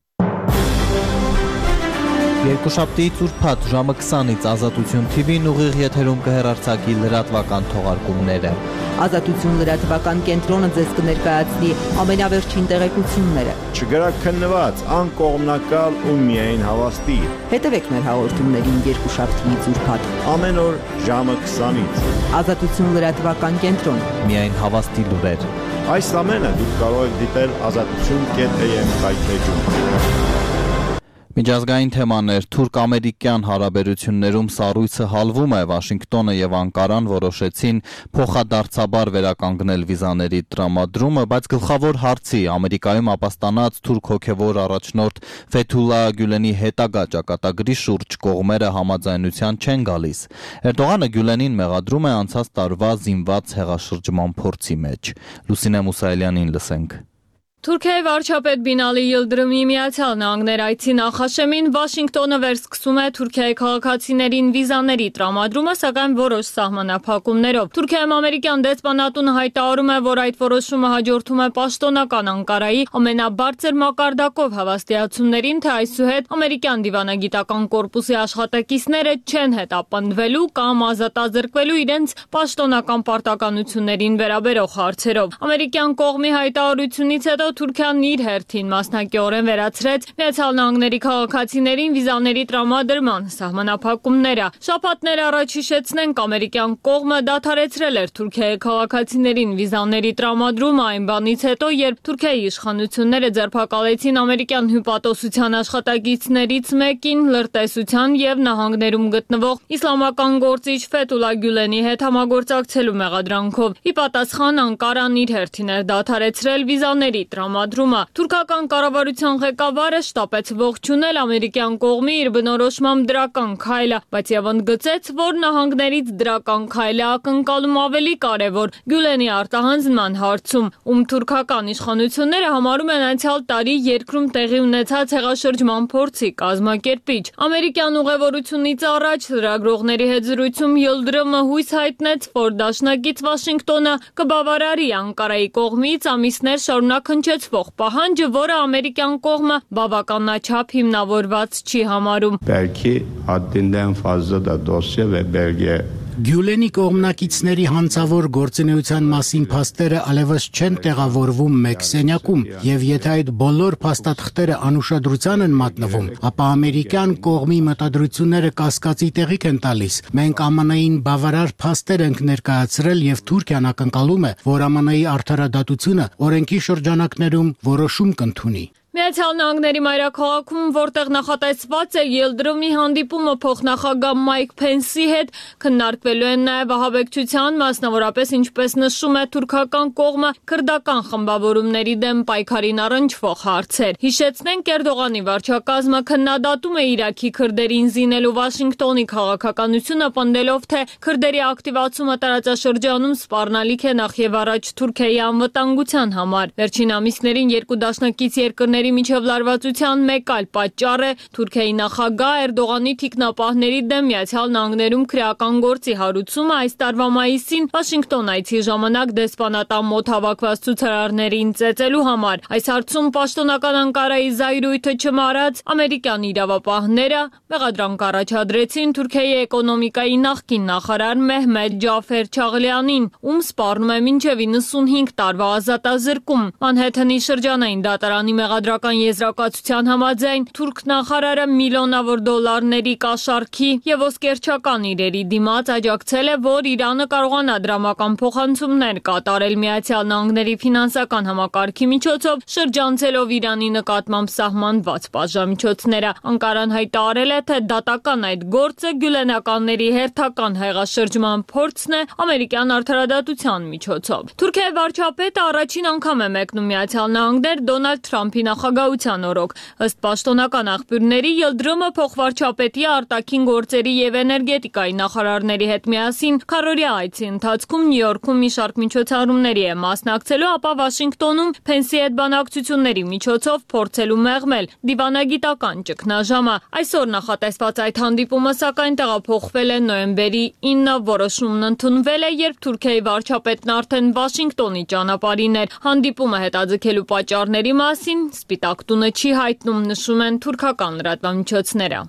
Երկուշաբթիից ուրբաթ ժամը 20-ից Ազատություն TV-ն ուղիղ եթերում կհեռարձակի լրատվական թողարկումները։ Ազատություն լրատվական կենտրոնը ձեզ կներկայացնի ամենավերջին տեղեկությունները։ Չգրաքննված, անկողմնակալ ու միայն հավաստի։ Հետևեք մեր հաղորդումներին երկուշաբթիից ուրբաթ ամեն օր ժամը 20-ից։ Ազատություն լրատվական կենտրոն։ Միայն հավաստի լուրեր։ Այս ամենը դուք կարող եք դիտել azatutun.am սայթեջում։ Միջազգային թեմաներ, թուրք-ամերիկյան հարաբերություններում սառույցը հալվում է, Վաշինգտոնը եւ Անկարան որոշեցին փոխադարձաբար վերականգնել վիզաների տրամադրումը, բայց գլխավոր հարցի Ամերիկայում ապաստանած թուրք հոգևոր առաջնորդ Ֆեթուլա Գյուլենի հետագա ճակատագրի շուրջ կողմերը համաձայնության չեն գալիս։ Էրդողանը Գյուլենին մեղադրում է անցած տարվա զինված հեղաշրջման փորձի մեջ։ Լուսինե Մուսայելյանին լսենք։ Թուրքիայի վարչապետ Բինալի Յիլդրիմի Միացյալ Նահանգներ այցի նախաշեմին Վաշինգտոնը վերսկսում է Թուրքիայի քաղաքացիներին վիզաների տրամադրումը, սակայն որոշ սահմանափակումներով։ Թուրքիայում ամերիկյան դեսպանատունը հայտարարում է, որ այդ որոշումը հաջորդում է պաշտոնական Անկարայի ամենաբարձր մակարդակով հավաստիացումներին, թե այսուհետ ամերիկյան դիվանագիտական կորպուսի աշխատակիցները չեն հետապնդվելու կամ ազատազրկվելու իրենց պաշտոնական պարտականություններին վերաբերող հարցերով։ Ամերիկյան կողմի հայտարարությունից հետո Թուրքիան իր հերթին մասնակիորեն վերացրեց Միացյալ Նահանգների քաղաքացիներին վիզաների տրամադրման սահմանափակումները։ Շաբաթներ առաջ հիշեցնենք, ամերիկյան կողմը դադարեցրել էր Թուրքիայի քաղաքացիներին վիզաների տրամադրումը այն բանից հետո, երբ Թուրքիայի իշխանությունները ձերբակալեցին ամերիկյան հյուպատոսության աշխատակիցներից մեկին լրտեսության եւ նահանգներում գտնվող իսլամական գործիչ Ֆեթուլա Գյուլենի հետ համագործակցելու մեղադրանքով։ Ի պատասխան Անկարան իր հերթին էր դադարեցրել վիզաների տրամադրումը։ Թուրքական կառավարության ղեկավարը շտապեց ողջունել ամերիկյան կողմի իր բնորոշմամբ դրական քայլը, բայց եւ ընդգծեց, որ նահանգներից դրական քայլը ակնկալում ավելի կարևոր Գյուլենի արտահանձնման հարցում, ում թուրքական իշխանությունները համարում են անցյալ տարի երկրում տեղի ունեցած հեղաշրջման փորձի կազմակերպիչ։ Ամերիկյան ուղևորությունից առաջ լրագրողների հետ զրույցում Յիլդրիմը հույս հայտնեց, որ դաշնակից Վաշինգտոնը կբավարարի Անկարայի կողմից ամիսներ շարունակ հնչեցվող պահանջը, որը ամերիկյան կողմը բավականաչափ հիմնավորված չի համարում։ Belki haddinden fazla da dosya ve belge Գյուլենի կողմնակիցների հանցավոր գործունեության մասին փաստերը ալևս չեն տեղավորվում մեկ սենյակում, եւ եթե այդ բոլոր փաստաթղթերը անուշադրության են մատնվում, ապա ամերիկյան կողմի մտադրությունները կասկածի տեղիք են տալիս։ Մենք ԱՄՆ-ին բավարար փաստեր ենք ներկայացրել եւ Թուրքիան ակնկալում է, որ ԱՄՆ-ի արդարադատությունը օրենքի շրջանակներում որոշում կընդունի։ Միացյալ Նահանգների մայրաքաղաքում, որտեղ նախատեսված է Յիլդրիմի հանդիպումը փոխնախագահ Մայք Փենսի հետ, քննարկվելու են նաև ահաբեկչության, մասնավորապես ինչպես նշում է թուրքական կողմը, քրդական խմբավորումների դեմ պայքարին առնչվող հարցեր։ Հիշեցնենք, Էրդողանի վարչակազմը քննադատում է Իրաքի քրդերին զինելու Վաշինգտոնի քաղաքականությունը, պնդելով, թե քրդերի ակտիվացումը տարածաշրջանում սպառնալիք է նախ եւ առաջ Թուրքիայի անվտանգության համար։ Վերջին ամիսներին երկու դաշնակից երկրների միջև լարվածության մեկ այլ պատճառ է Թուրքիայի նախագահ Էրդողանի թիկնապահների դեմ Միացյալ Նահանգներում քրեական գործի հարուցումը այս տարվա մայիսին Վաշինգտոն այցի ժամանակ դեսպանատան մոտ հավաքված ցուցարարներին ծեծելու համար։ Այս հարցում պաշտոնական Անկարայի զայրույթը չմարած ամերիկյան իրավապահները մեղադրանք առաջադրեցին Թուրքիայի էկոնոմիկայի նախկին նախարար Մեհմեդ Ջաֆեր Չաղլյանին, ում սպառնում է մինչև 95 տարվա ազատազրկում։ Մանհեթենի շրջանային դատարանի մեղադրանքով արտադրական եզրակացության համաձայն թուրք նախարարը միլիոնավոր դոլարների կաշառքի եւ ոսկերչական իրերի դիմաց աջակցել է, որ Իրանը կարողանա դրամական փոխանցումներ կատարել Միացյալ Նահանգների ֆինանսական համակարգի միջոցով, շրջանցելով Իրանի նկատմամբ սահմանված պատժամիջոցները։ Անկարան հայտարարել է, թե դատական այդ գործը գյուլենականների հերթական հեղաշրջման փորձն է ամերիկյան արդարադատության միջոցով։ Թուրքիայի վարչապետը առաջին անգամ է մեկնում Միացյալ Նահանգներ Դոնալդ Թրամփի նախագահության օրոք։ Ըստ պաշտոնական աղբյուրների, Յիլդրումը փոխվարչապետի արտաքին գործերի եւ էներգետիկայի նախարարների հետ միասին քառօրյա այցի ընթացքում Նյու Յորքում մի շարք միջոցառումների է մասնակցելու, ապա Վաշինգտոնում Փենսի հետ բանակցությունների միջոցով փորձելու մեղմել դիվանագիտական ճգնաժամը։ Այսօր նախատեսված այդ հանդիպումը սակայն տեղափոխվել է նոյեմբերի 9-ը, որոշումն ընդունվել է, երբ Թուրքիայի վարչապետն արդեն Վաշինգտոնի ճանապարհին էր։ Հանդիպումը հետաձգելու պատճառների մասին Սպիտակ տունը չի հայտնում, նշում են թուրքական լրատվամիջոցները։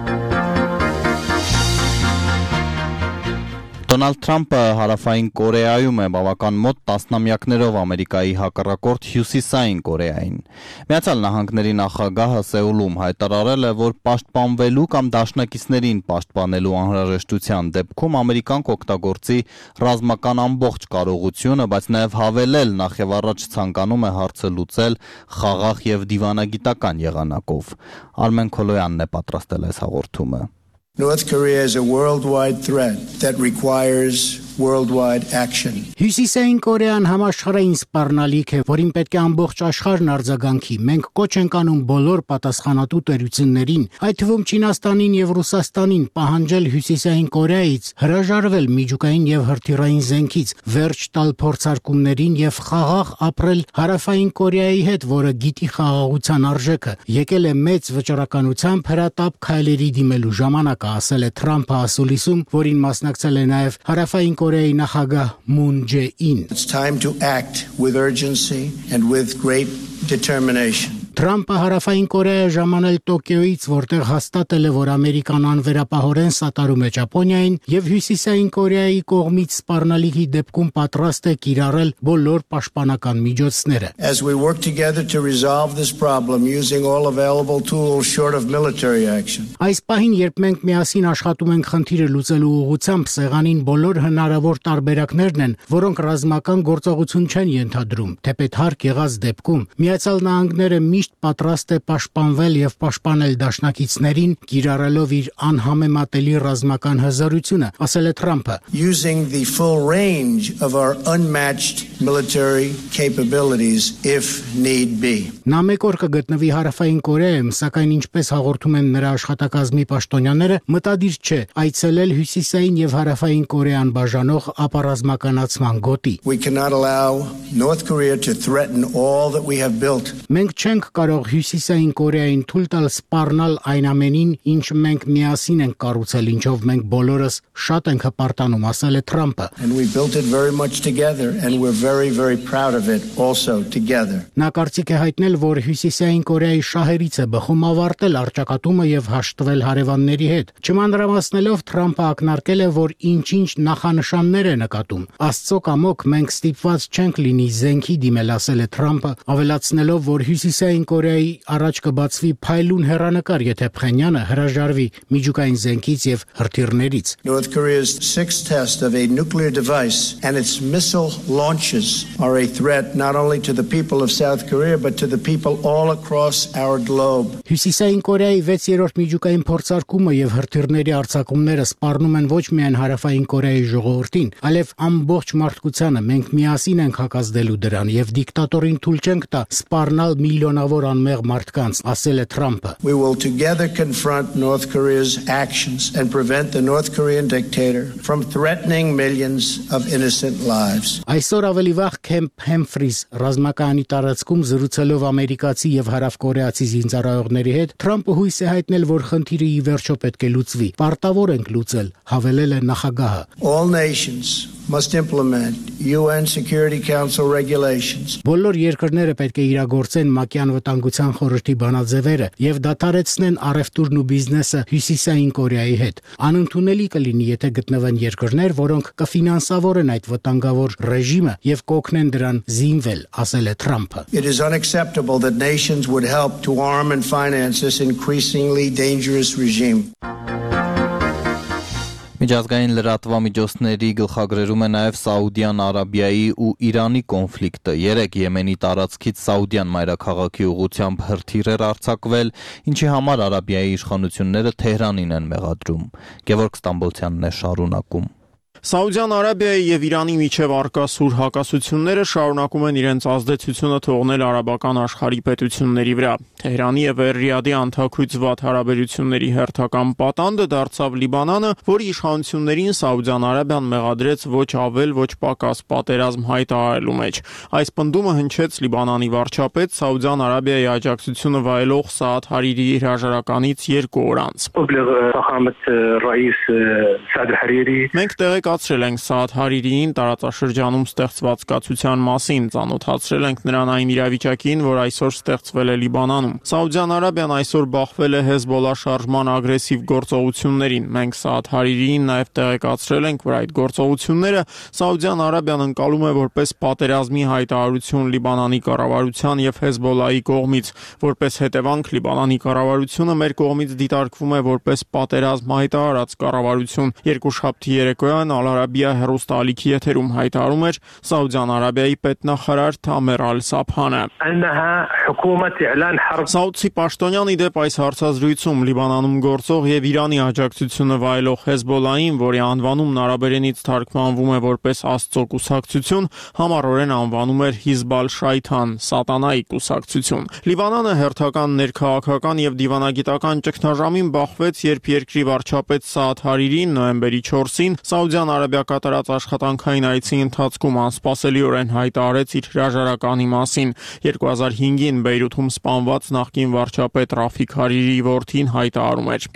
Դոնալդ Թրամփը Հարավային Կորեայում է բավական մոտ տասնամյակներով Ամերիկայի հակառակորդ Հյուսիսային Կորեային։ Միացյալ Նահանգների նախագահը Սեուլում հայտարարել է, որ պաշտպանվելու կամ դաշնակիցներին պաշտպանելու անհրաժեշտության դեպքում Ամերիկան կօգտագործի ռազմական ամբողջ կարողությունը, բայց նաև հավելել նախևառաջ ցանկանում է հարցը լուծել խաղաղ եւ դիվանագիտական եղանակով։ Արմեն Քոլոյանն է պատրաստել այս հաղորդումը։ North Korea is a worldwide threat that requires worldwide action. Հյուսիսային Կորեան համաշխարհային սպառնալիք է, որին պետք է ամբողջ աշխարհն արձագանքի։ Մենք կոչ ենք անում բոլոր պատասխանատու տերություններին, այդ թվում Չինաստանին եւ Ռուսաստանին, պահանջել Հյուսիսային Կորեայից հրաժարվել միջուկային եւ հրթիռային զենքից, վերջ տալ փորձարկումներին եւ խաղաղ ապրել Հարավային Կորեայի հետ, որը գիտի խաղաղության արժեքը։ Եկել է մեծ վճռականությամբ հրատապ քայլերի դիմելու ժամանակը, ասել է Թրամփը ասուլիսում, որին մասնակցել է նաեւ Հարավային Կորեայի նախագահ Մուն Ջե-ին. It's time to act with urgency and with great determination. Թրամփը Հարավային Կորեայը ժամանել Տոկիոից, որտեղ հաստատել է, որ Ամերիկան անվերապահորեն սատարում է Ճապոնիային եւ Հյուսիսային Կորեայի կողմից սպառնալիքի դեպքում պատրաստ է կիրառել բոլոր պաշտպանական միջոցները։ As we work together to resolve this problem using all available tools short of military action. Այս պահին, երբ մենք միասին աշխատում ենք խնդիրը լուծելու ուղղությամբ, սեղանին բոլոր հնարավոր տարբերակներն են, որոնք ռազմական գործողություն չեն ենթադրում, թեպետ հարկ եղած դեպքում Միացյալ Նահանգները միշտ պատրաստ է պաշտպանվել եւ պաշտպանել դաշնակիցներին, կիրառելով իր անհամեմատելի ռազմական հզորությունը, ասել է Թրամփը։ Using the full range of our unmatched military capabilities if need be. Նա մեկ օր կգտնվի Հարավային Կորեայում, սակայն ինչպես հաղորդում են նրա աշխատակազմի պաշտոնյաները, մտադիր չէ այցելել Հյուսիսային եւ Հարավային Կորեան բաժանող ապառազմականացման գոտի։ We cannot allow North Korea to threaten all that we have built. Մենք չենք կարող Հյուսիսային Կորեային թույլ տալ սպառնալ այն ամենին, ինչ մենք միասին ենք կառուցել, ինչով մենք բոլորս շատ ենք հպարտանում, ասել է Թրամփը։ And we built it very much together and we're very proud of it also together. Նա կարծիք է հայտնել, որ Հյուսիսային Կորեայի շահերից է բխում ավարտել առճակատումը եւ հաշտվել հարևանների հետ։ Չմանրամասնելով Թրամփը ակնարկել է, որ ինչ-ինչ նախանշաններ է նկատում։ Աստծո կամոք մենք ստիպված չենք լինի զենքի դիմել, ասել է Թրամփը, ավելացնելով, որ Հյուսիսային Կորեայի առաջ կբացվի փայլուն հեռանկար, եթե Փխենյանը հրաժարվի միջուկային զենքից եւ հրթիռներից։ North Korea's sixth test of a nuclear device and its missile launches are a threat not only to the people of South Korea but to the people all across our globe. Հյուսիսային Կորեայի 6-րդ միջուկային փորձարկումը եւ հրթիռների արձակումները սպառնում են ոչ միայն Հարավային Կորեայի ժողովրդին, այլև ամբողջ մարդկությանը։ Մենք միասին ենք հակազդելու դրան եւ դիկտատորին թույլ չենք տա սպառնալ միլիոնավոր անմեղ մարդկանց, ասել է Թրամփը։ We will together confront North Korea's actions and prevent the North Korean dictator from threatening millions of innocent lives. Այսօր ավելի վաղ Քեմփ Հեմֆրիս ռազմականի տարածքում զրուցելով ամերիկացի եւ հարավկորեացի զինծառայողների հետ, Թրամփը հույս է հայտնել, որ խնդիրը ի վերջո պետք է լուծվի։ Պարտավոր ենք լուծել, հավելել է նախագահը։ All nations must implement UN Security Council regulations. Բոլոր երկրները պետք է իրագործեն ՄԱԿ-յան անվտանգության խորհրդի բանաձևերը եւ դադարեցնեն առևտուրն ու բիզնեսը Հյուսիսային Կորեայի հետ։ Անընդունելի կլինի, եթե գտնվեն երկրներ, որոնք կֆինանսավորեն այդ վտանգավոր ռեժիմը եւ կօգնեն դրան զինվել, ասել է Թրամփը։ It is unacceptable that nations would help to arm and finance this increasingly dangerous regime. Միջազգային լրատվամիջոցների գլխագրերում է նաև Սաուդյան Արաբիայի ու Իրանի կոնֆլիկտը։ Երեկ Եմենի տարածքից Սաուդյան մայրաքաղաքի ուղղությամբ հրթիռ էր արձակվել, ինչի համար Արաբիայի իշխանությունները Թեհրանին են մեղադրում։ Գևորգ Ստամբոլցյանն է շարունակում։ Սաուդյան Արաբիայի եւ Իրանի միջև առկա սուր հակասությունները շարունակում են իրենց ազդեցությունը թողնել արաբական աշխարհի պետությունների վրա։ Թեհրանի եւ Ռիադի անթաքույցված հարաբերությունների հերթական պատանդը դարձավ Լիբանանը, որի իշխանություններին Սաուդյան Արաբիան մեղադրեց ոչ ավել, ոչ պակաս պատերազմ հայտարարելու մեջ։ Այս պնդումը հնչեց Լիբանանի վարչապետ Սաուդյան Արաբիայի աջակցությունը վայելող Սաադ Հարիրիի հրաժարականից 2 օր անց։ Մենք տեղեկացրել ենք Սաադ Հարիրիին տարածաշրջանում ստեղծված կացության մասին, ծանոթացրել ենք նրան այն իրավիճակին, որ այսօր ստեղծվել է Լիբանանում։ Սաուդյան Արաբիան այսօր բախվել է Հեզբոլլա շարժման ագրեսիվ գործողություններին։ Մենք Սաադ Հարիրիին նաև տեղեկացրել ենք, որ այդ գործողությունները Սաուդյան Արաբիան ընկալում է որպես պատերազմի հայտարարություն Լիբանանի կառավարության եւ Հեզբոլլայի կողմից։ Որպես հետևանք Լիբանանի կառավարությունը մեր կողմից դիտարկվում է որպես պատերազմ հայտարարած կառավարություն։ Երկուշաբթի երեկոյան Ալ-Արաբիա հեռուստաալիքի եթերում հայտարարում էր Սաուդյան Արաբիայի պետնախարար Թամեր Ալ-Սաբհանը։ Սաուդցի պաշտոնյան ի դեպ այս հարցազրույցում Լիբանանում գործող եւ Իրանի աջակցությունը վայելող Հեզբոլլային, որի անվանումն արաբերենից թարգմանվում է որպես Աստծո կուսակցություն, համառորեն անվանում էր Հիզբալ Շայթան, Սատանայի կուսակցություն։ Լիբանանը հերթական ներքաղաքական եւ դիվանագիտական ճգնաժամին բախվեց, երբ երկրի վարչապետ Սաադ Հարիրին նոյեմբերի 4-ին Սաուդյան Արաբիա կատարած աշխատանքային այցի ընթացքում անսպասելիորեն հայտարարեց իր հրաժարականի մասին։ 2005-ին Բեյրութում սպանված նախկին վարչապետ Ռաֆիկ Հարիրիի որդին հայտարարում էր.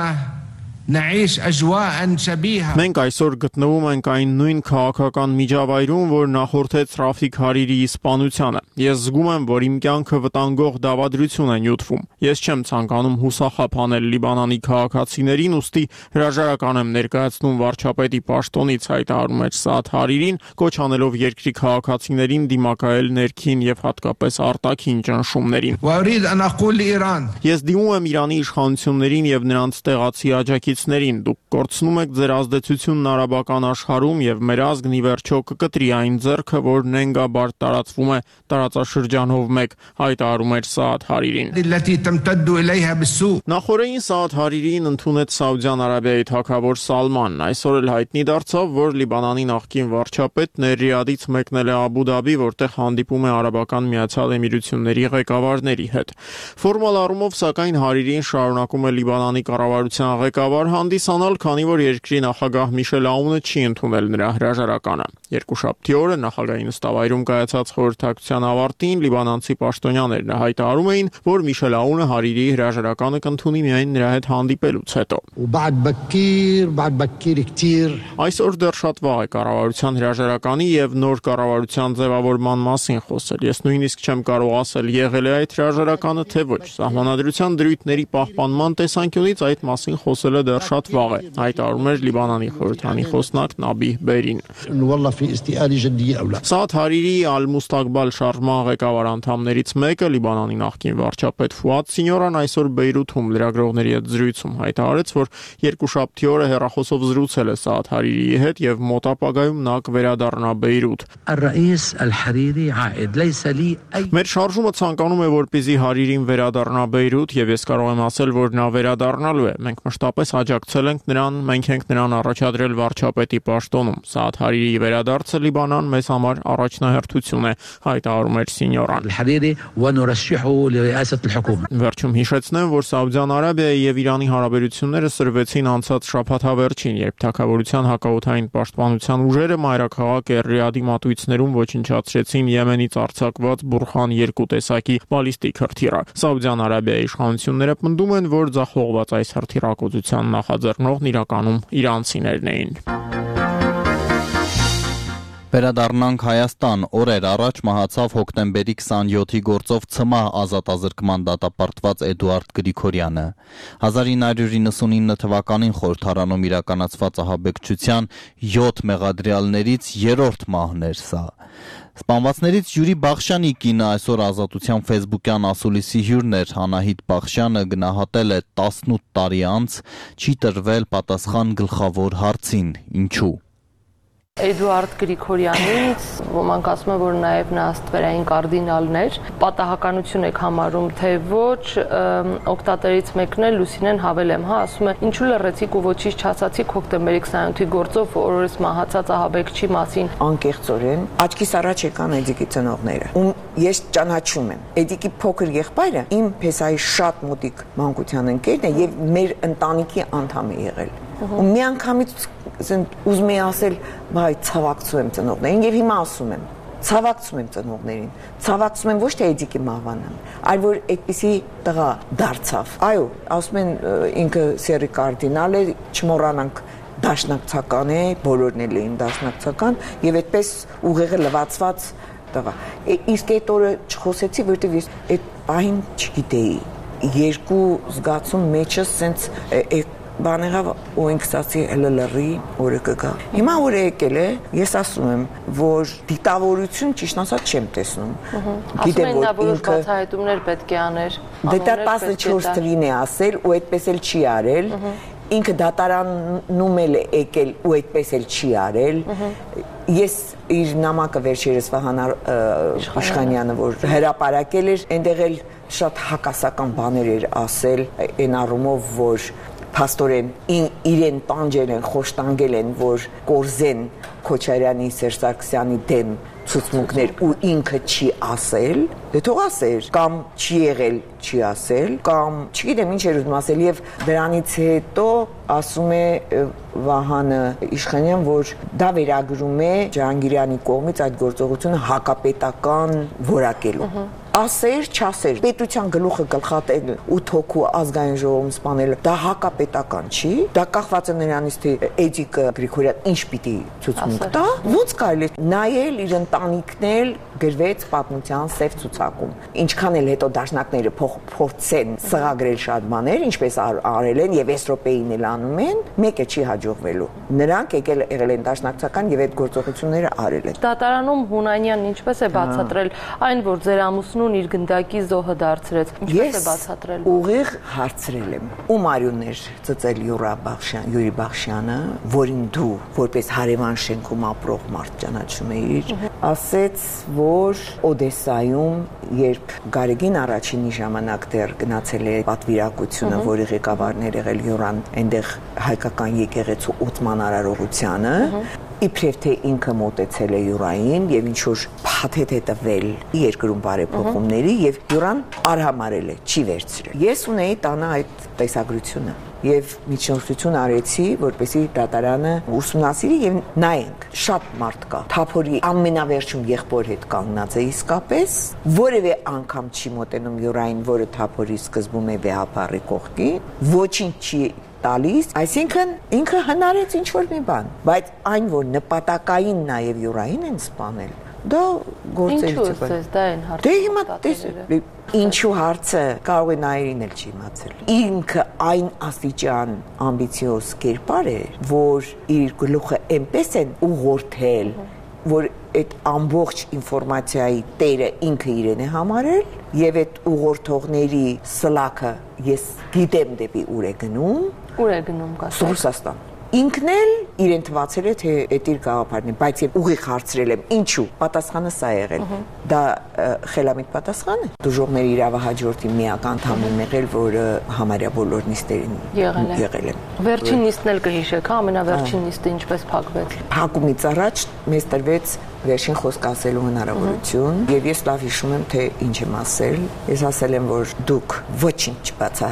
Մենք այսօր գտնվում ենք այն նույն քաղաքական միջավայրում, որ նախորդեց Ռաֆիկ Հարիրիի սպանությանը։ Ես զգում եմ, որ իմ կյանքը վտանգող դավադրություն է նյութվում։ Ես չեմ ցանկանում հուսախաբ անել Լիբանանի քաղաքացիներին, ուստի հրաժարական եմ ներկայացնում վարչապետի պաշտոնից, հայտարարում էր Սաադ Հարիրին, կոչ անելով երկրի քաղաքացիներին դիմակայել ներքին եւ հատկապես արտաքին ճնշումներին։ Ես դիմում եմ Իրանի իշխանություններին եւ նրանց տեղացի աջակիցներին, դուք կորցնում եք ձեր ազդեցությունն արաբական աշխարհում եւ մեր ազգն ի վերջո կկտրի այն ձեռքը, որ նենգաբար տարածվում է տարածաշրջանով մեկ, հայտարարում էր Սաադ Հարիրին։ Նախորդին Սաադ Հարիրին ընդունեց Սաուդյան Արաբիայի թագավոր Սալմանն, այսօր էլ հայտնի դարձավ, որ Լիբանանի նախկին վարչապետն Ռիադից մեկնել է Աբու Դաբի, որտեղ հանդիպում է Արաբական Միացյալ Էմիրությունների ղեկավարների հետ։ Ֆորմալ առումով, սակայն Հարիրին շարունակում է Լիբանանի կառավարության ղեկավար հանդիսանալ, քանի որ երկրի նախագահ Միշել Աունը չի ընդունել նրա հրաժարականը։ Երկուշաբթի օրը նախագահի նստավայրում կայացած խորհրդակցության ավարտին լիբանանցի պաշտոնյաներն հայտարարում էին, որ Միշել Աունը Հարիրիի հրաժարականը կընդունի միայն նրա հետ հանդիպելուց հետո։ Այսօր դեռ շատ վաղ է կառավարության հրաժարականի եւ նոր կառավարության ձևավորման մասին խոսել։ Ես նույնիսկ չեմ կարող ասել եղել է այդ հրաժարականը թե ոչ։ Սահմանադրության դրույթների պահպանման տեսանկյունից այդ մասին խոսելը դեռ շատ վաղ է, հայտարարում էր Լիբանանի խորհրդանի խոսնակ Նաբիհ Բերին։ Սաադ Հարիրիի Ալ-Մուստaqbal շարժման ղեկավար անդամներից մեկը, Լիբանանի նախկին վարչապետ Ֆուադ Սինյորան, այսօր Բեյրութում լրագրողների հետ զրույցում հայտարարեց, որ երկուշաբթի օրը հեռախոսով զրուցել է Սաադ Հարիրիի հետ եւ մոտ ապագայում նա կվերադառնա Բեյրութ։ Մեր շարժումը ցանկանում է, որպեսզի Հարիրին վերադառնա Բեյրութ եւ ես կարող եմ ասել, որ նա վերադառնալու է։ Մենք մշտապես աջակցել ենք նրան, մենք ենք նրան առաջադրել վարչապետի պաշտոնում։ Սաադ Հարիրիի վերադարձը Լիբանան մեզ համար առաջնահերթություն է, հայտարարում էր Սինյորան։ Վերջում հիշեցնեմ, որ Սաուդյան Արաբիայի եւ Իրանի հարաբերությունները սրվեցին անցած շաբաթավերջին, երբ թագավորության հակաօդային պաշտպանության ուժերը մայրաքաղաք Ռիադի մատույցներում ոչնչացրեցին Եմենից արձակված Բուրխան 2 տեսակի բալիստիկ հրթիռը։ Սաուդյան Արաբիայի իշխանությունները պնդում են, որ ձախողված այս հրթիռակոծության նախաձեռնողն իրականում իրանցիներն էին։ Վերադառնանք Հայաստան, օրեր առաջ մահացավ հոկտեմբերի 27-ի գործով ՑՄԱ ազատազրկման դատապարտված Էդուարդ Գրիգորյանը։ 1999 թվականին խորհրդարանում իրականացված ահաբեկչության 7 մեղադրյալներից երրորդ մահն էր սա։ Սպանվածներից Յուրի Բախշյանի կինը այսօր Ազատության ֆեյսբուքյան ասուլիսի հյուրն էր։ Անահիտ Բախշյանը գնահատել է 18 տարի անց չի տրվել պատասխան գլխավոր հարցին՝ ինչու։ Էդուարդ Գրիգորյանից ոմանք ասում են, որ նաև նա ստվերային կարդինալն էր, պատահականություն եք համարում, թե ոչ, օգտատերից մեկն է Լուսինեն Հավելեմ, ասում է, ինչու լռեցիք ու ոչինչ չասացիք հոկտեմբերի 27-ի գործով օրորս մահացած ահաբեկչի մասին։ Անկեղծորեն աչքիս առաջ եկան Էդիկի ծնողները, ում ես ճանաչում եմ։ Էդիկի փոքր եղբայրը իմ փեսայի շատ մոտիկ մանկության ընկերն է եւ մեր ընտանիքի անդամ է եղել։ Ու մի անգամից ուզում եմ ասել, բայ ցավակցում եմ ծնողներին եւ հիմա ասում եմ, ցավակցում եմ ծնողներին, ցավակցում եմ ոչ թե Էդիկի մահվանը, այլ որ այդպիսի տղա դարձավ։ Այո, ասում են ինքը սերի կարդինալ է, չմոռանանք դաշնակցական է, բոլորն էլ էին դաշնակցական եւ այդպես ուղեղը լվացված տղա։ Իսկ այդ օրը չխոսեցի, որտեվ ես այդ պահին չգիտեի։ Երկու զգացում մեջս սենց բան եղավ ու ինքս ասի լռի օրը կգա։ Հիմա օրը եկել է, ես ասում եմ, որ դիտավորություն ճիշտ ասած չեմ տեսնում։ Գիտեմ, որ ինքը բացահայտումներ պետք է աներ։ Դե դա 14 թվին է ասել ու այդպես էլ չի արել։ Ինքը դատարանում էլ է եկել ու այդպես էլ չի արել։ Ես իր նամակը վերջերս Վահան Իշխանյանը որ հրապարակել էր, այնտեղ էլ շատ հակասական բաներ էր ասել, այն առումով, որ փաստորեն իրեն տանջել են, խոշտանգել են, որ կորզեն Քոչարյանի, Սերժ Սարգսյանի դեմ ցուցմունքներ ու ինքը չի ասել, դե թող ասեր, կամ չի եղել, չի ասել, կամ չգիտեմ ինչ էր ուզում ասել եւ դրանից հետո ասում է Վահանը Իշխանյան, որ դա վերագրում է Ջահանգիրյանի կողմից այդ գործողությունը հակապետական որակելու։ Ասեր, չասեր, պետության գլուխը գլխատել ու թոքու ազգային ժողովում սպանել, դա հակապետական չի, դա կախված է նրանից, թե Էդիկ Գրիգորյան ինչ պիտի ցուցմունք տա, ոնց կարելի է նայել իր ընտանիքն էլ գրվեց պատմության սև ցուցակում։ Ինչքան էլ հետո դաշնակները փորձեն սղագրել շատ բաներ, ինչպես արել են եւ Էսրոպեին էլ անում են, մեկը չի հաջողվելու։ Նրանք եկել են դաշնակցական եւ այդ գործողությունները արել են։ Դատարանում Հունանյանն ինչպես է բացատրել այն, որ ձեր ամուսնուն իր գնդակի զոհը դարձրեց, ինչպես է բացատրել։ Ուղիղ հարցրել եմ։ Ում արյուններ ծծել Յուրի Բախշյանը, որին դու որպես հարևան շենքում ապրող մարդ ճանաչում էիր, ասեց, որ Օդեսայում, երբ Գարեգին առաջինի ժամանակ դեռ գնացել է պատվիրակությունը, որի ղեկավարներ եղել Յուրան, այնտեղ հայկական եկեղեցու օծման արարողությանը, իբրև թե ինքը մոտեցել է Յուրային եւ ինչ որ փաթեթ է տվել երկրում բարեփոխումների եւ Յուրան արհամարել է, չի վերցրել։ Ես ունեի տանը այդ տեսագրությունը եւ միջնորդություն արեցի, որպեսի դատարանը ուսումնասիրի եւ նայենք։ Շատ մարդ կա։ Թափորի ամենավերջում եղբոր հետ կանգնած է իսկապես, որևէ անգամ չի մոտենում Յուրային, որը Թափորի սկզբում է վեհապարի կողքին, ոչինչ չի տալիս, այսինքն ինքը հնարեց ինչ որ մի բան, բայց այն որ նպատակային նաև Յուրային են սպանել, դա գործերից է։ Դա են հարցը։ Դե հիմա ինչու հարցը կարող է Նայիրին էլ չի իմացել։ Ինքը այն աստիճան ամբիցիոզ կերպար է, որ իր գլուխը այնպես են ուղղորդել, որ այդ ամբողջ ինֆորմացիայի տերը ինքը իրեն է համարել եւ այդ ուղղորդողների սլաքը ես գիտեմ դեպի ուր է գնում։ Ուր է գնում կասեք։ Ռուսաստան։ Ինքն էլ իրեն թվացել է, թե այդ իր գաղափարն է, բայց եւ ուղիղ հարցրել եմ, ինչու։ Պատասխանը սա է եղել։ Դա խելամիտ պատասխան է։ Դժողների իրավահաջորդի միակ անդամն եղել, որը համարյա բոլոր նիստերին եղել է։ Վերջին նիստն էլ կհիշեք, հա, ամենավերջին նիստը ինչպես փակվեց։ Փակումից առաջ մեզ տրվեց վերջին խոսք ասելու հնարավորություն եւ ես լավ հիշում եմ թե ինչ եմ ասել։ Ես ասել եմ, որ դուք ոչինչ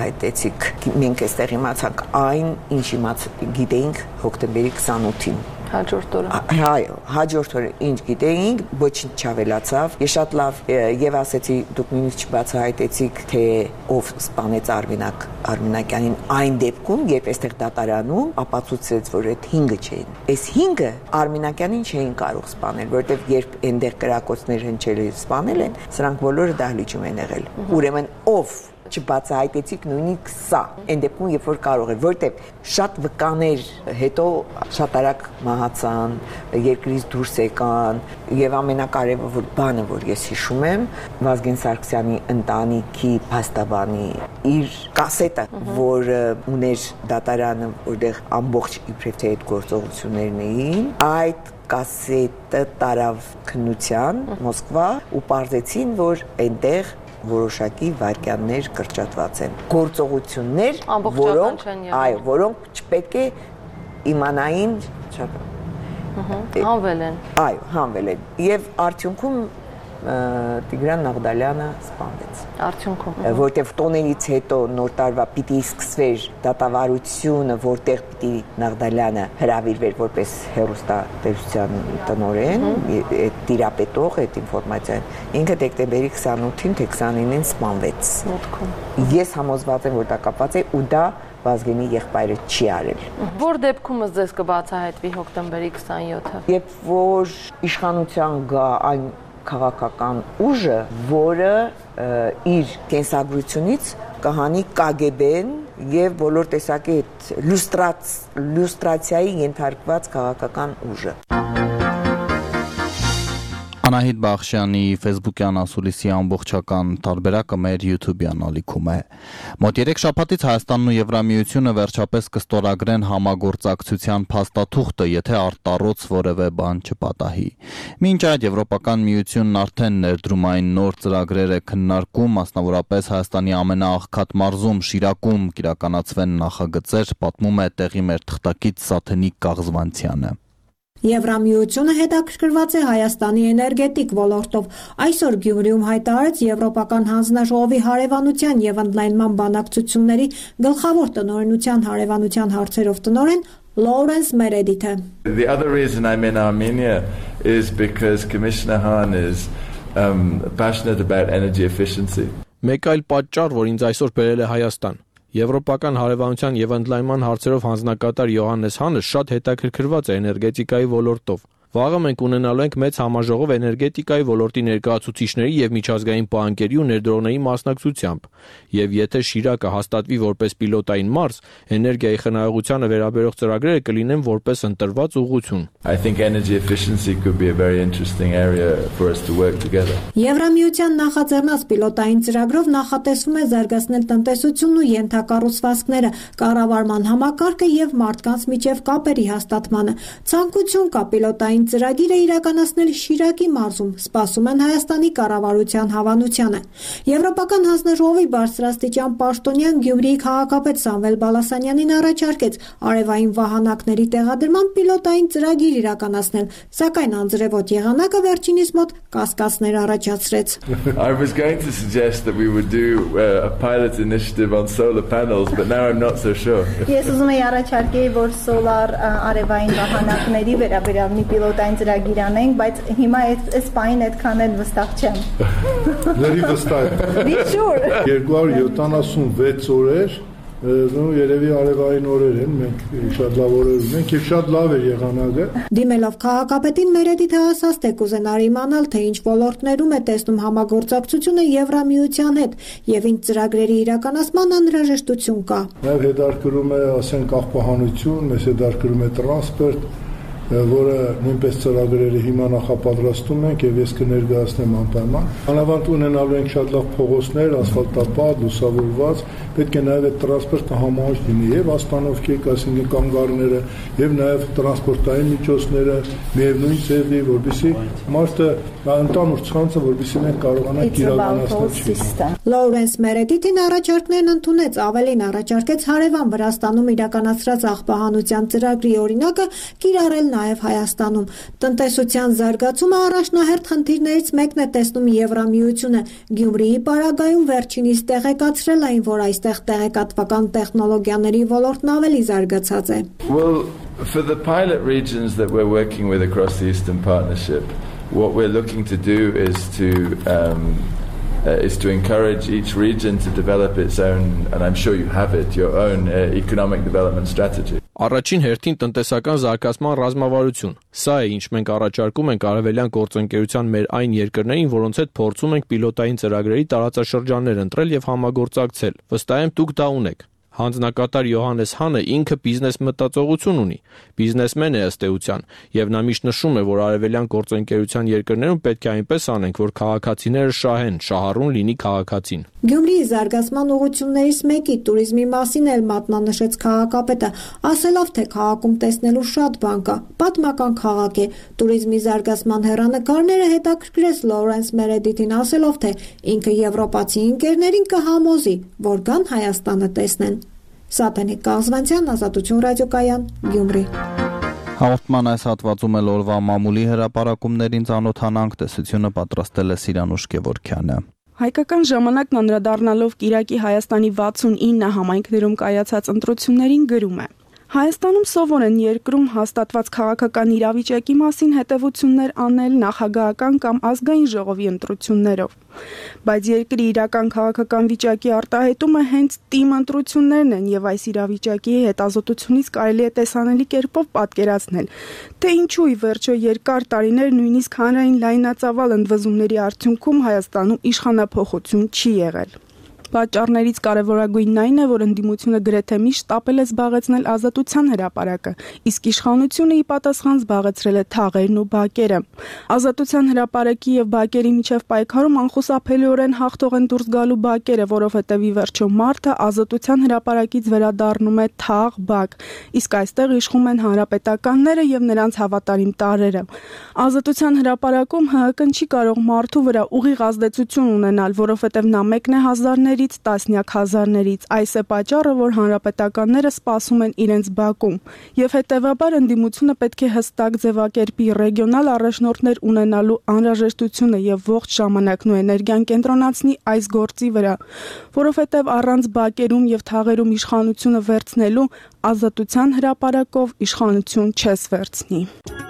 չբացահայտեցիք։ Մենք այստեղ իմացանք այն, ինչ գիտեինք հոկտեմբերի 28-ին։ Հաջորդ օրը։ Այո, հաջորդ օրը ինչ գիտեինք, ոչինչ չավելացավ։ Ես շատ լավ եւ ասեցի, դուք նույնիսկ չբացահայտեցիք, թե ով սպանեց Արմինակյանին այն դեպքում, երբ այստեղ դատարանում ապացուցեց, որ այդ 5-ը չէին։ Այս 5-ը Արմինակյանին չէին կարող սպանել, որովհետեւ երբ այնտեղ կրակոցներ հնչել ու սպանել են, սրանք բոլորը դահլիճում են եղել։ Ուրեմն ով չբացահայտեցիք նույնիսկ սա, այն դեպքում, երբ որ կարող էր, որտեղ շատ վկաներ հետո շատ արագ մահացան, երկրից դուրս եկան, եւ ամենակարևոր բանը, որ ես հիշում եմ, Վազգեն Սարգսյանի ընտանիքի փաստաբանի իր կասետը, որ ուներ դատարանը, որտեղ ամբողջ իբրև թե այդ գործողություններն էին, այդ կասետը տարավ քննության Մոսկվա ու պարզեցին, որ այնտեղ որոշակի վայրկյաններ կրճատված են։ Գործողություններ, որոնք չպետք է իմանային հանվել են։ Այո, հանվել են։ Եվ արդյունքում Տիգրան Նաղդալյանը սպանվեց։ Արդյունքում։ Որտեղ տոներից հետո նոր տարվա պիտի սկսվեր դատավարությունը, որտեղ պիտի Նաղդալյանը հրավիրվեր որպես հեռուստատեսության տնօրեն, այդ տիրապետող այդ ինֆորմացիան։ Ինքը դեկտեմբերի 28-ին թե 29-ին սպանվեց։ Ես համոզված եմ, որ դա կապված է ու դա Վազգենի եղբայրը չի արել։ Որ դեպքում ըստ կբացահայտվի հոկտեմբերի 27-ը։ Երբ որ իշխանության գա այն քաղաքական ուժը, որը իր կենսագրությունից կհանի KGB-ն եւ բոլոր տեսակի լյուստրացիայի ենթարկված քաղաքական ուժը։ Անահիտ Բախշյանի Facebook-յան ասուլիսի ամբողջական տարբերակը մեր YouTube-յան ալիքում է։ Մոտ 3 շաբաթից Հայաստանն ու Եվրամիությունը վերջապես կստորագրեն համագործակցության փաստաթուղթը, եթե արտառոց որևէ բան չպատահի։ Մինչ այդ Եվրոպական միությունն արդեն ներդրումային նոր ծրագրեր է քննարկում, մասնավորապես Հայաստանի ամենաաղքատ մարզում Շիրակում կիրականացվեն նախագծեր, պատմում է տեղի մեր թղթակից Սաթենիկ Կաղզվանցյանը։ Եվրամիությունը հետաքրքրված է Հայաստանի էներգետիկ ոլորտով։ Այսօր Գյումրիում հայտարարեց Եվրոպական հանձնաժողովի հարևանության եւ ընդլայնման բանակցությունների գլխավոր տնօրենության հարևանության հարցերով տնօրեն Lawrence Meredith-ը։ The other reason I'm in Armenia is because Commissioner Hahn is passionate about energy efficiency. Մեկ այլ պատճառ, որ ինձ այսօր բերել է Հայաստան, Եվրոպական հարևանության եւ ընդլայնման հարցերով հանձնակատար Յոհաննես Հանը շատ հետաքրքրված է էներգետիկայի ոլորտով։ Վաղը մենք ունենալու ենք մեծ համաժողով էներգետիկայի ոլորտի ներկայացուցիչների եւ միջազգային բանկերի ու ներդրողների մասնակցությամբ, եւ եթե Շիրակը հաստատվի որպես պիլոտային մարզ, էներգիայի խնայողությանը վերաբերող ծրագրերը կլինեն որպես ընտրված ուղղություն։ I think energy efficiency could be a very interesting area for us to work together. Եվրամիության նախաձեռնած պիլոտային ծրագրով նախատեսվում է զարգացնել տնտեսությունն ու ենթակառուցվածքները, կառավարման համակարգը եւ մարդկանց միջև կապերի հաստատմանը։ Ցանկություն կա պիլոտային ծրագիրը իրականացնել Շիրակի մարզում, սպասում են Հայաստանի կառավարության հավանությանը։ Եվրոպական հանձնաժողովի բարձրաստիճան պաշտոնյան Գյումրիի քաղաքապետ Սամվել Բալասանյանին առաջարկեց արևային վահանակների տեղադրման պիլոտային ծրագիր իրականացնել, սակայն անձրևոտ եղանակը վերջինիս մոտ կասկածներ առաջացրեց։ I was going to suggest that we would do a pilot initiative on solar panels, but now I'm not so sure. Ես ուզում եի առաջարկեի, որ սոլար արևային վահանակների վերաբերյալ մի պիլոտային ծրագիր անենք, բայց հիմա այս պահին այդքան էլ վստահ չեմ։ Լրի վստահ եմ։ Be sure։ 276 օրեր, երևի արևային օրեր են, մենք շատ լավ օրեր ունենք եւ շատ լավ է եղանակը։ Դիմելով քաղաքապետին Մերեդիթը ասաց, թե կուզենար իմանալ, թե ինչ ոլորտներում է տեսնում համագործակցությունը Եվրամիության հետ եւ ինչ ծրագրերի իրականացման անհրաժեշտություն կա։ Նաեւ հետաքրում է, ասենք, աղբահանություն, մեզ հետաքրում է տրանսպորտ, որը նույնպես ծրագրերը հիմա նախապատրաստում ենք եւ ես կներկայացնեմ անպայման։ Անավանդ ունենալու ենք շատ լավ փողոցներ, ասֆալտապատ, լուսավորված, պետք է նաեւ այդ տրանսպորտը համահունչ լինի եւ աստանովքեր, ասենք, կանգառները եւ նաեւ տրանսպորտային միջոցները միևնույն ձևի, որովհետեւ մարդը ընդհանուր ցանցը, որովհետեւ մենք կարողանանք իրականացնել։ Լոուրենս Մերեդիթին առաջարկներն ընդունեց, ավելին առաջարկեց հարևան Վրաստանում իրականացրած աղբահանության ծրագրի օրինակը կիրառել նաև Հայաստանում։ Տնտեսության զարգացումը առաջնահերթ խնդիրներից մեկն է տեսնում Եվրամիությունը։ Գյումրիի պարագայում վերջինիս տեղեկացրել այն, որ այս այստեղ տեղեկատվական տեխնոլոգիաների ոլորտն ավելի զարգացած է։ Well, for the pilot regions that we're working with across the Eastern Partnership, what we're looking to do is to encourage each region to develop its own, and I'm sure you have it, your own economic development strategy. Առաջին հերթին տնտեսական զարգացման ռազմավարություն։ Սա է, ինչ մենք առաջարկում ենք արևելյան գործընկերության մեր այն երկրներին, որոնց հետ փորձում ենք պիլոտային ծրագրերի տարածաշրջաններ ընտրել եւ համագործակցել։ Վստահ եմ դուք դա ունեք։ Հանձնակատար Յոհանես Հանը ինքը բիզնես մտածողություն ունի, բիզնեսմեն է ըստ էության, եւ նա միշտ նշում է, որ արևելյան գործընկերության երկրներում պետք է այնպես անենք, որ քաղաքացիները շահեն, շահառուն լինի քաղաքացին։ Գյումրիի զարգացման ուղղություններից մեկի туриզմի մասին էլ մատնանշեց քաղաքապետը, ասելով, թե քաղաքում տեսնելու շատ բան կա, պատմական քաղաք է։ Туриզմի զարգացման հեռանկարները հետաքրքրեց Լորենս Մերեդիթին, ասելով, թե ինքը եվրոպացի ընկերներին կհամոզի, որ գան Հայաստանը տեսնեն։ Սատենիկ Կազվանցյան, Ազատություն ռադիոկայան, Գյումրի։ Հաղորդման այս հատվածում էլ օրվա մամուլի հրապարակումներին ծանոթանանք, տեսությունը պատրաստել է Սիրանուշ Գևորգյանը։ Հայկական ժամանակն անդրադառնալով Կիրակի Հայաստանի 69 համայնքներում կայացած ընտրություններին գրում է. Հայաստանում սովոր են երկրում հաստատված քաղաքական իրավիճակի մասին հետևություններ անել նախագահական կամ ազգային ժողովի ընտրություններով, բայց երկրի իրական քաղաքական վիճակի արտահայտումը հենց թիմ ընտրություններն են եւ այս իրավիճակի հետազոտությունից կարելի է տեսանելի կերպով պատկերացնել, թե ինչու ի վերջո երկար տարիներ նույնիսկ հանրային լայնածավալ ընդվզումների արդյունքում Հայաստանում իշխանափոխություն չի եղել։ Պատճառներից կարևորագույնն այն է, որ ընդդիմությունը գրեթե միշտ տապել է զբաղեցնել ազատության հրապարակը, իսկ իշխանությունը ի պատասխան զբաղեցրել է թաղերն ու բակերը։ Ազատության հրապարակի եւ բակերի միջև պայքարում անխուսափելիորեն հաղթող են դուրս գալու բակերը, որովհետեւ ի վերջո մարդը ազատության հրապարակից վերադառնում է թաղ բակ, իսկ այստեղ իշխում են հանրապետականները եւ նրանց հավատարիմ տարրերը։ Ազատության հրապարակում ՀՀԿ-ն չի կարող մարդու վրա ուղիղ ազդեցություն ունենալ, որովհետեւ նա մեկն է հազարների տասնյակ հազարներից, այս է պատճառը, որ հանրապետականները սպասում են իրենց բակում, եւ հետեւաբար ընդդիմությունը պետք է հստակ ձևակերպի ռեգիոնալ առաջնորդներ ունենալու անհրաժեշտությունը եւ ողջ ժամանակն ու էներգիան կենտրոնացնի այս գործի վրա, որովհետեւ առանց բակերում եւ թաղերում իշխանությունը վերցնելու ազատության հրապարակով իշխանություն չես վերցնի։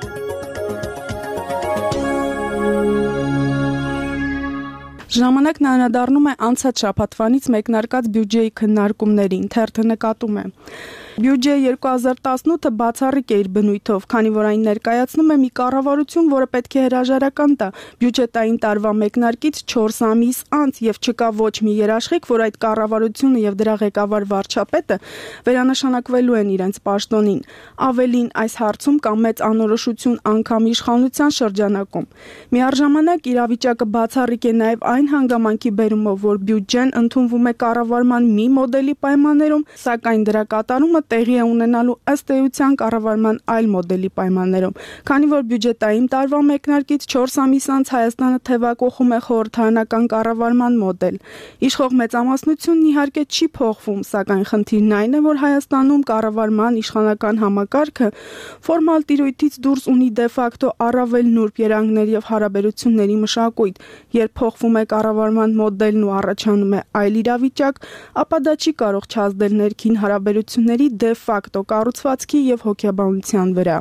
Ժամանակն անդրադառնում է անցած շաբաթվանից մեկնարկած բյուջեի քննարկումներին, թերթը նկատում է. Բյուջե 2018-ը բացառիկ է իր բնույթով, քանի որ այն ներկայացնում է մի կառավարություն, որը պետք է հրաժարական տա բյուջետային տարվա մեկնարկից 4 ամիս անց եւ չկա ոչ մի երաշխիք, որ այդ կառավարությունը եւ դրա ղեկավար վարչապետը վերանշանակվելու են իրենց պաշտոնին։ Ավելին, այս հարցում կա մեծ անորոշություն անգամ իշխանության շրջանակում։ Միառժամանակ իրավիճակը բացառիկ է նաեւ այն հանգամանքի բերումով, որ բյուջեն ընդունվում է կառավարման մի մոդելի պայմաններում, սակայն դրա կատարումը տեղի է ունենալու ըստ էության կառավարման այլ մոդելի պայմաններում, քանի որ բյուջետային տարվա մեկնարկից 4 ամիս անց Հայաստանը թևակողում է խորհրդարանական կառավարման մոդել։ Իշխող մեծամասնությունն իհարկե չի փոխվում, սակայն խնդիրն այն է, որ Հայաստանում կառավարման իշխանական համակարգը ֆորմալ տիրույթից դուրս ունի դե ֆակտո առավել նուրբ երանգներ եւ հարաբերությունների մշակույթ, երբ փոխվում է կառավարման մոդելն ու առաջանում է այլ իրավիճակ, ապա դա չի կարող չազդել ներքին հարաբերությունների դե ֆակտո կառուցվածքի եւ հոգեբանության վրա։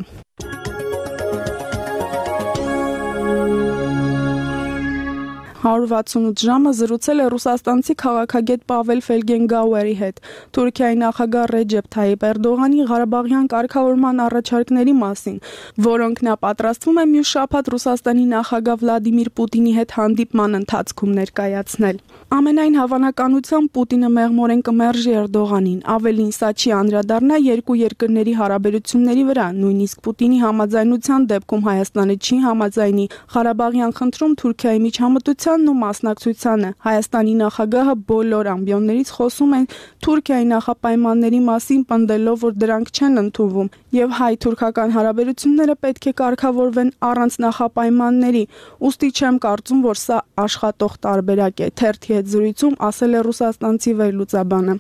168 ժամը զրուցել է ռուսաստանցի քաղաքագետ Պավել Ֆելգենգաուերի հետ Թուրքիայի նախագահ Ռեջեփ Թայիպ Էրդողանի Ղարաբաղյան կարգավորման առաջարկների մասին, որոնք նա պատրաստվում է մյուս շաբաթ Ռուսաստանի նախագահ Վլադիմիր Պուտինի հետ հանդիպման ընթացքում ներկայացնել։ Ամենայն հավանականությամբ Պուտինը մեղմորեն կմերժի Էրդողանին, ավելին սա չի անդրադառնա երկու երկրների հարաբերությունների վրա, նույնիսկ Պուտինի համաձայնության դեպքում Հայաստանը չի համաձայնի Ղարաբաղյան խնդրում Թուրքիայի միջամտությանն ու մասնակցությանը։ Հայաստանի նախագահը բոլոր ամբիոններից խոսում են Թուրքիայի նախապայմանների մասին, պնդելով, որ դրանք չեն ընդունվում, եւ հայ-թուրքական հարաբերությունները պետք է կարգավորվեն առանց նախապայմանների, ուստի չեմ կարծում, որ սա աշխատող տարբերակ է, թերթի հետ զրույցում ասել է ռուսաստանցի վերլուծաբանը։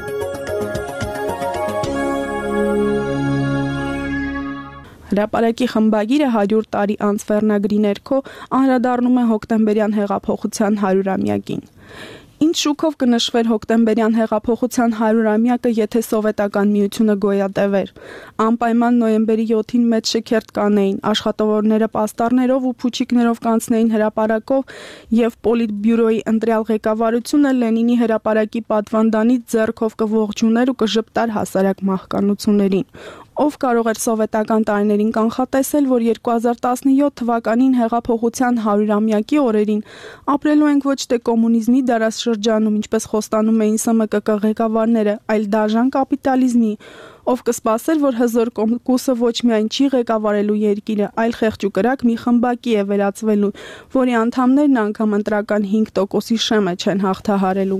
Հրապարակի խմբագիրը 100 տարի անց վերնագրի ներքո անդրադառնում է հոկտեմբերյան հեղափոխության 100-ամյակին։ Ինչ շուկով կնշվեր հոկտեմբերյան հեղափոխության 100-ամյակը, եթե սովետական միությունը գոյատևեր։ Անպայման նոյեմբերի 7-ին մեծ շքերթ կանեին, աշխատավորները պաստառներով ու փուչիկներով կանցնեին հրապարակով եւ Պոլիտբյուրոյի ընտրյալ ղեկավարությունը Լենինի հրապարակի պատվանդանից ձեռքով կողջուներ ու կժպտար հասարակ մահկանացուներին։ Ով կարող էր սովետական տարիներին կանխատեսել, որ 2017 թվականին հեղափոխության 100-ամյակի օրերին ապրելու ենք ոչ թե կոմունիզմի դարաշրջանում, ինչպես խոստանում էին ՍՄԿԿ ղեկավարները, այլ դաժան կապիտալիզմի, ով կսպասեր, որ հզոր կոմկուսը ոչ միայն չի ղեկավարելու երկիրը, այլ խեղճուկրակ մի խմբակի է վերածվելու, որի անդամներն անգամ ընտրական 5%-ի շեմը չեն հաղթահարելու։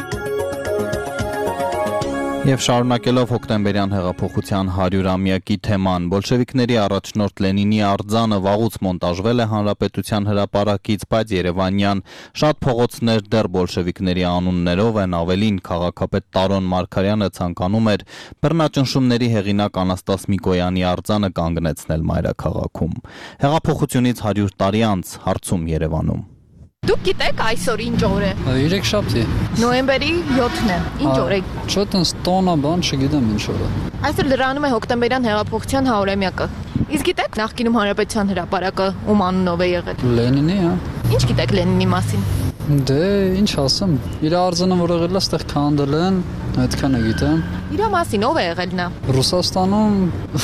Եվ շարունակելով հոկտեմբերյան հեղափոխության 100-ամյակի թեման, բոլշևիկների առաջնորդ Լենինի արձանը վաղուց մոնտաժվել է հանրապետության հրապարակից, բայց երևանյան շատ փողոցներ դեռ բոլշևիկների անուններով են, ավելին քաղաքապետ Տարոն Մարգարյանը ցանկանում էր բռնաճնշումների հեղինակ Անաստաս Միկոյանի արձանը կանգնեցնել մայրաքաղաքում։ Հեղափոխությունից 100 տարի անց հարցում Երևանում։ Դուք գիտեք այսօր ինչ օր է։ Երեքշաբթի։ Նոյեմբերի 7-ն է։ Ինչ օր է։ Չէ, տենց տոնա բան չգիտեմ ինչ օր է։ Այսօր լրանում է հոկտեմբերյան հեղափոխության 100-ամյակը։ Իսկ գիտեք նախկինում հանրապետության հրապարակը ում անունով է եղել։ Լենինի, հա։ Ինչ գիտեք Լենինի մասին։ Դե, ինչ ասեմ։ Իր արձանը որ եղել է, այդտեղ քանդել են, այդքանը գիտեմ։ Իր մասին ով է եղել նա։ Ռուսաստանում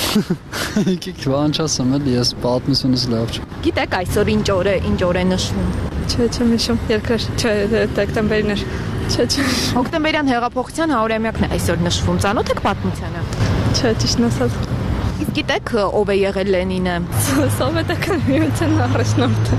եկեք բան չասեմ, էլի ես պատմությունից լավ չեմ։ Գիտեք այսօր ինչ օր է նշվում։ Չէ, չեմ հիշում, երկար, չէ, դեկտեմբերին էր։ Չէ։ Հոկտեմբերյան հեղափոխության 100-ամյակն է այսօր նշվում, ծանոթ եք պատմությանը։ Չէ, ճիշտն ասած։ Իսկ գիտեք ով է եղել Լենինը։ Սովետական միության առաջնորդը։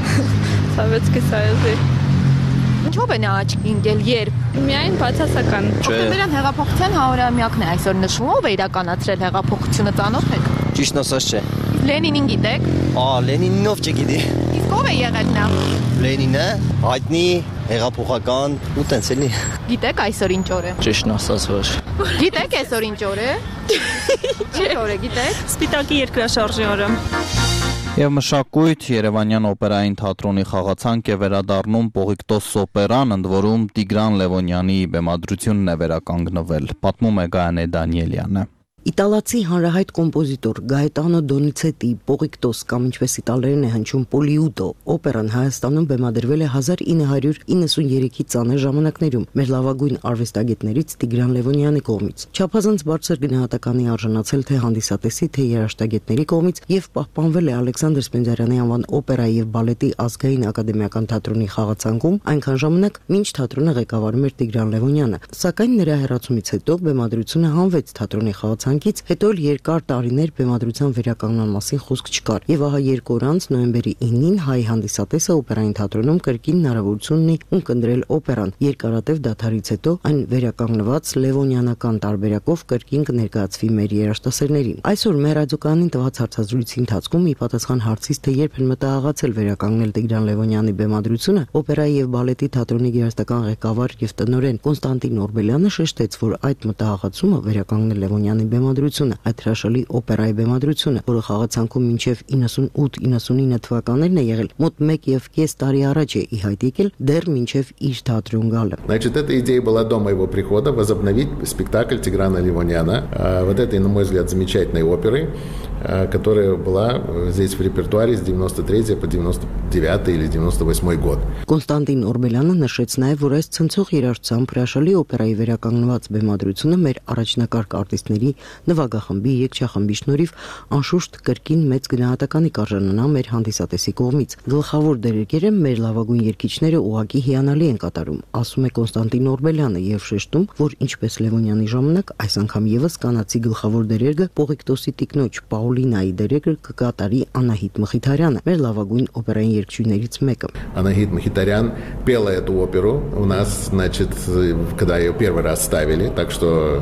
Սովետսկի Սոյուզի։ Ինչով է նա աչքի ընկել, երբ։ Միայն բացասական։ Հոկտեմբերյան հեղափոխության 100-ամյակն է այսօր նշվում, ով է իրականացրել հեղափոխությունը, ծանոթ եք։ Ճիշտն ասած չէ։ Լենինին գիտեք։ Լենինով չգիտի։ Իսկ ով է եղել նա։ Լենինը հայտնի հեղափոխական ու տենց էլի։ Գիտեք այսօր ինչ օր է։ Ճիշտն ասած ոչ։ Գիտեք այսօր ինչ օր է։ Ինչ օր է, գիտեք։ Սպիտակի երկրաշարժի օրը։ Եվ մշակույթ Երևանյան օպերային թատրոնի խաղացանկ է վերադառնում Պողիկտոս օպերան, ընդ որում Տիգրան Լևոնյանի բեմադրությունն է վերականգնվել, պատմում է Գայանե Դանիելյանը։ Իտալացի հանրահայտ կոմպոզիտոր Գայետանո Դոնիցետի Պողիկտոս կամ ինչպես իտալերեն է հնչում Պոլիուտո օպերան Հայաստանում բեմադրվել է 1993-ի ծանր ժամանակներում մեր լավագույն արվեստագետներից Տիգրան Լևոնյանի կողմից։ Չափազանց բարձր գնահատականի արժանացել թե հանդիսատեսի, թե երաժշտագետների կողմից եւ պահպանվել է Ալեքսանդր Սպենդիարյանի անվան օպերայի եւ բալետի ազգային ակադեմիական թատրոնի խաղացանկում այնքան ժամանակ, մինչ թատրոնը ղեկավարում էր Տիգրան Լևոնյանը։ Սակայն նրա հեռացումից հետո բեմադրությունը հանվեց թատրոնի խաղացանկից, հետո էլ երկար տարիներ բեմադրության վերականգնման մասին խոսք չկար։ Եվ ահա 2 օր անց նոյեմբերի 9-ին հայ հանդիսատեսը օպերային թատրոնում կրկին հնարավորություն ունի ունկնդրել օպերան։ Երկարատև դադարից հետո այն վերականգնված լևոնյանական տարբերակով կրկին կներկայացվի մեր երաժշտասերներին։ Այսօր մեր ռադիոկայանին տված հարցազրույցի ընթացքում ի պատասխան հարցից, թե երբ են մտահղացել վերականգնել Տիգրան Լևոնյանի բեմադրությունը, օպերայի եւ բալետի թատրոնի գերաստական ղեկավար եւ տնօրեն Կոնստանտին Օրբելյանը շեշտեց, որ այդ մտահղացումը վերականգնել Լևոնյանի բեմադրությունը, այդ հրաշալի օպերայի բեմադրությունը, որը խաղացանկում մինչև 98-99 թվականներն է եղել, մոտ 1.5 տարի առաջ է ի հայտ եկել, дер մինչև իր թատրոն գալը։ Значит, эта идея была до моего прихода возобновить спектакль Тиграна Левоньяна, вот этой, на мой взгляд, замечательной оперы, которая была здесь в репертуаре с 93 по 99 или 98 год. Կոնստանտին Օրբելյանը նշեց նաև, որ այս ցնցող երաժշտությամբ հրաշալի օպերայի վերականգնված բեմադրությունը մեր առաջնակարգ արտիստների նվագախմբի, երգչախմբի շնորհիվ անշուշտ կրկին մեծ գնահատականի կարժանանա մեր հանդիսատեսի կողմից։ Գլխավոր դերերգերը մեր լավագույն երգիչները ուղղակի հիանալի են կատարում, ասում է Կոնստանտին Օրբելյանը եւ շեշտում, որ ինչպես Լևոնյանի ժամանակ այս անգամ եւս կանացի գլխավոր դերերգը Պողիկտոսի տիկնոջ Պաուլինայի դերերգը կկատարի Անահիտ Մխիթարյանը, մեր լավագույն օպերային երգչուհիներից մեկը։ Анахит Мхитарян пела эту оперу у нас, значит, когда ее первый раз ставили, так что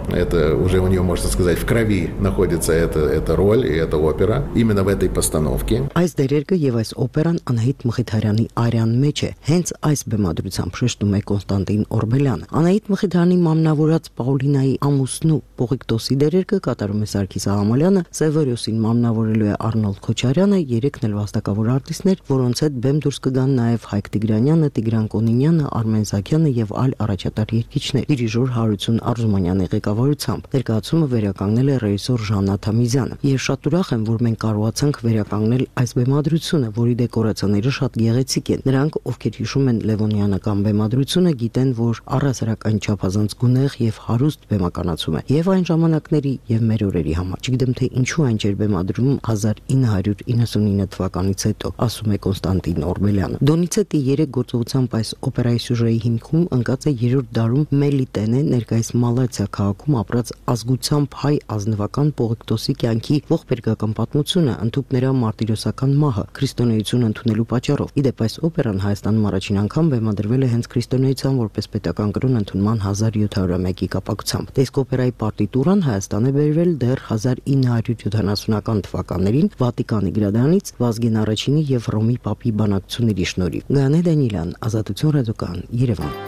Это уже у нее, можно сказать, в крови находится эта роль и эта опера. Именно в этой постановке. Այս դերերգը եւ այս օպերան Անահիտ Մխիթարյանի արյան մեջ է։ Հենց այս բեմադրությամբ շեշտում է Կոնստանտին Օրբելյանը։ Անահիտ Մխիթարյանի մամնավորած Պաուլինայի ամուսնու Պողիկտոսի դերերգը կատարում է Սարգիս Աղամալյանը, Սևորիոսին մամնավորելու է Արնոլդ Քոչարյանը, երեքն էլ վաստակավոր արտիստներ, որոնց հետ բեմ դուրս կգան նաեւ Հայկ Տիգրանյանը, Տիգրան Կոնինյանը, Արմեն Զաքյանը եւ այլ առաջատար երգիչներ։ Դիրիժոր Հարություն Արզումանյանի ղեկավարությամբ ներկայացումը վերականգնել է ռեժիսոր Ժաննա Թամիզյանը։ Ես շատ ուրախ եմ, որ մենք կարողացանք վերականգնել այս բեմադրությունը, որի դեկորացիաները շատ գեղեցիկ են։ Նրանք, ովքեր հիշում են Լևոնյանական բեմադրությունը, գիտեն, որ առհասարակ այն չափազանց գունեղ եւ հարուստ բեմականացում է եւ այն ժամանակների եւ մեր օրերի համար։ Չգիտեմ թե ինչու այն չէր բեմադրում 1999 թվականից հետո, ասում է Կոնստանտին Օրբելյանը։ Դոնիցետի 3 գործողությամբ այս օպերայի սյուժեի հիմքում ընկած է 3-րդ դարում Մելիտենե ներկայիս Մալացիա քաղաքում ապրած ազգությամբ հայ ազնվական Պողիկտոսի կյանքի ողբերգական պատմությունը, ընդհուպ նրա մարտիրոսական մահը քրիստոնեություն ընդունելու պատճառով։ Իդեպ այս օպերան Հայաստանում առաջին անգամ բեմադրվել է հենց քրիստոնեության որպես պետական կրոն ընդունման 1701-ի կապակցությամբ։ Տեսք օպերայի պարտիտուրան Հայաստան է բերվել դեռ 1970-ական թվականներին Վատիկանի գրադարանից Վազգեն Առաջինի եւ Ռոմի Պապի բանակցությունների շնորհիվ։ Գայանե Դանիելյան, Ազատություն ռադիոկան, Երևան։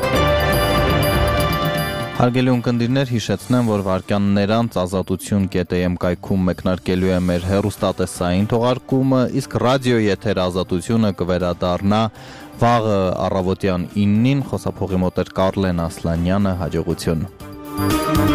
Հարգելի ունկնդիրներ, հիշեցնեմ, որ վարքյաններ անց ազատություն.am կայքում մեկնարկելու է մեր հեռուստատեսային թողարկումը, իսկ ռադիո եթեր Ազատությունը կվերադառնա վաղը առավոտյան 9-ին, խոսափողի մոտ էր Կարլեն Ասլանյանը, հաջողություն։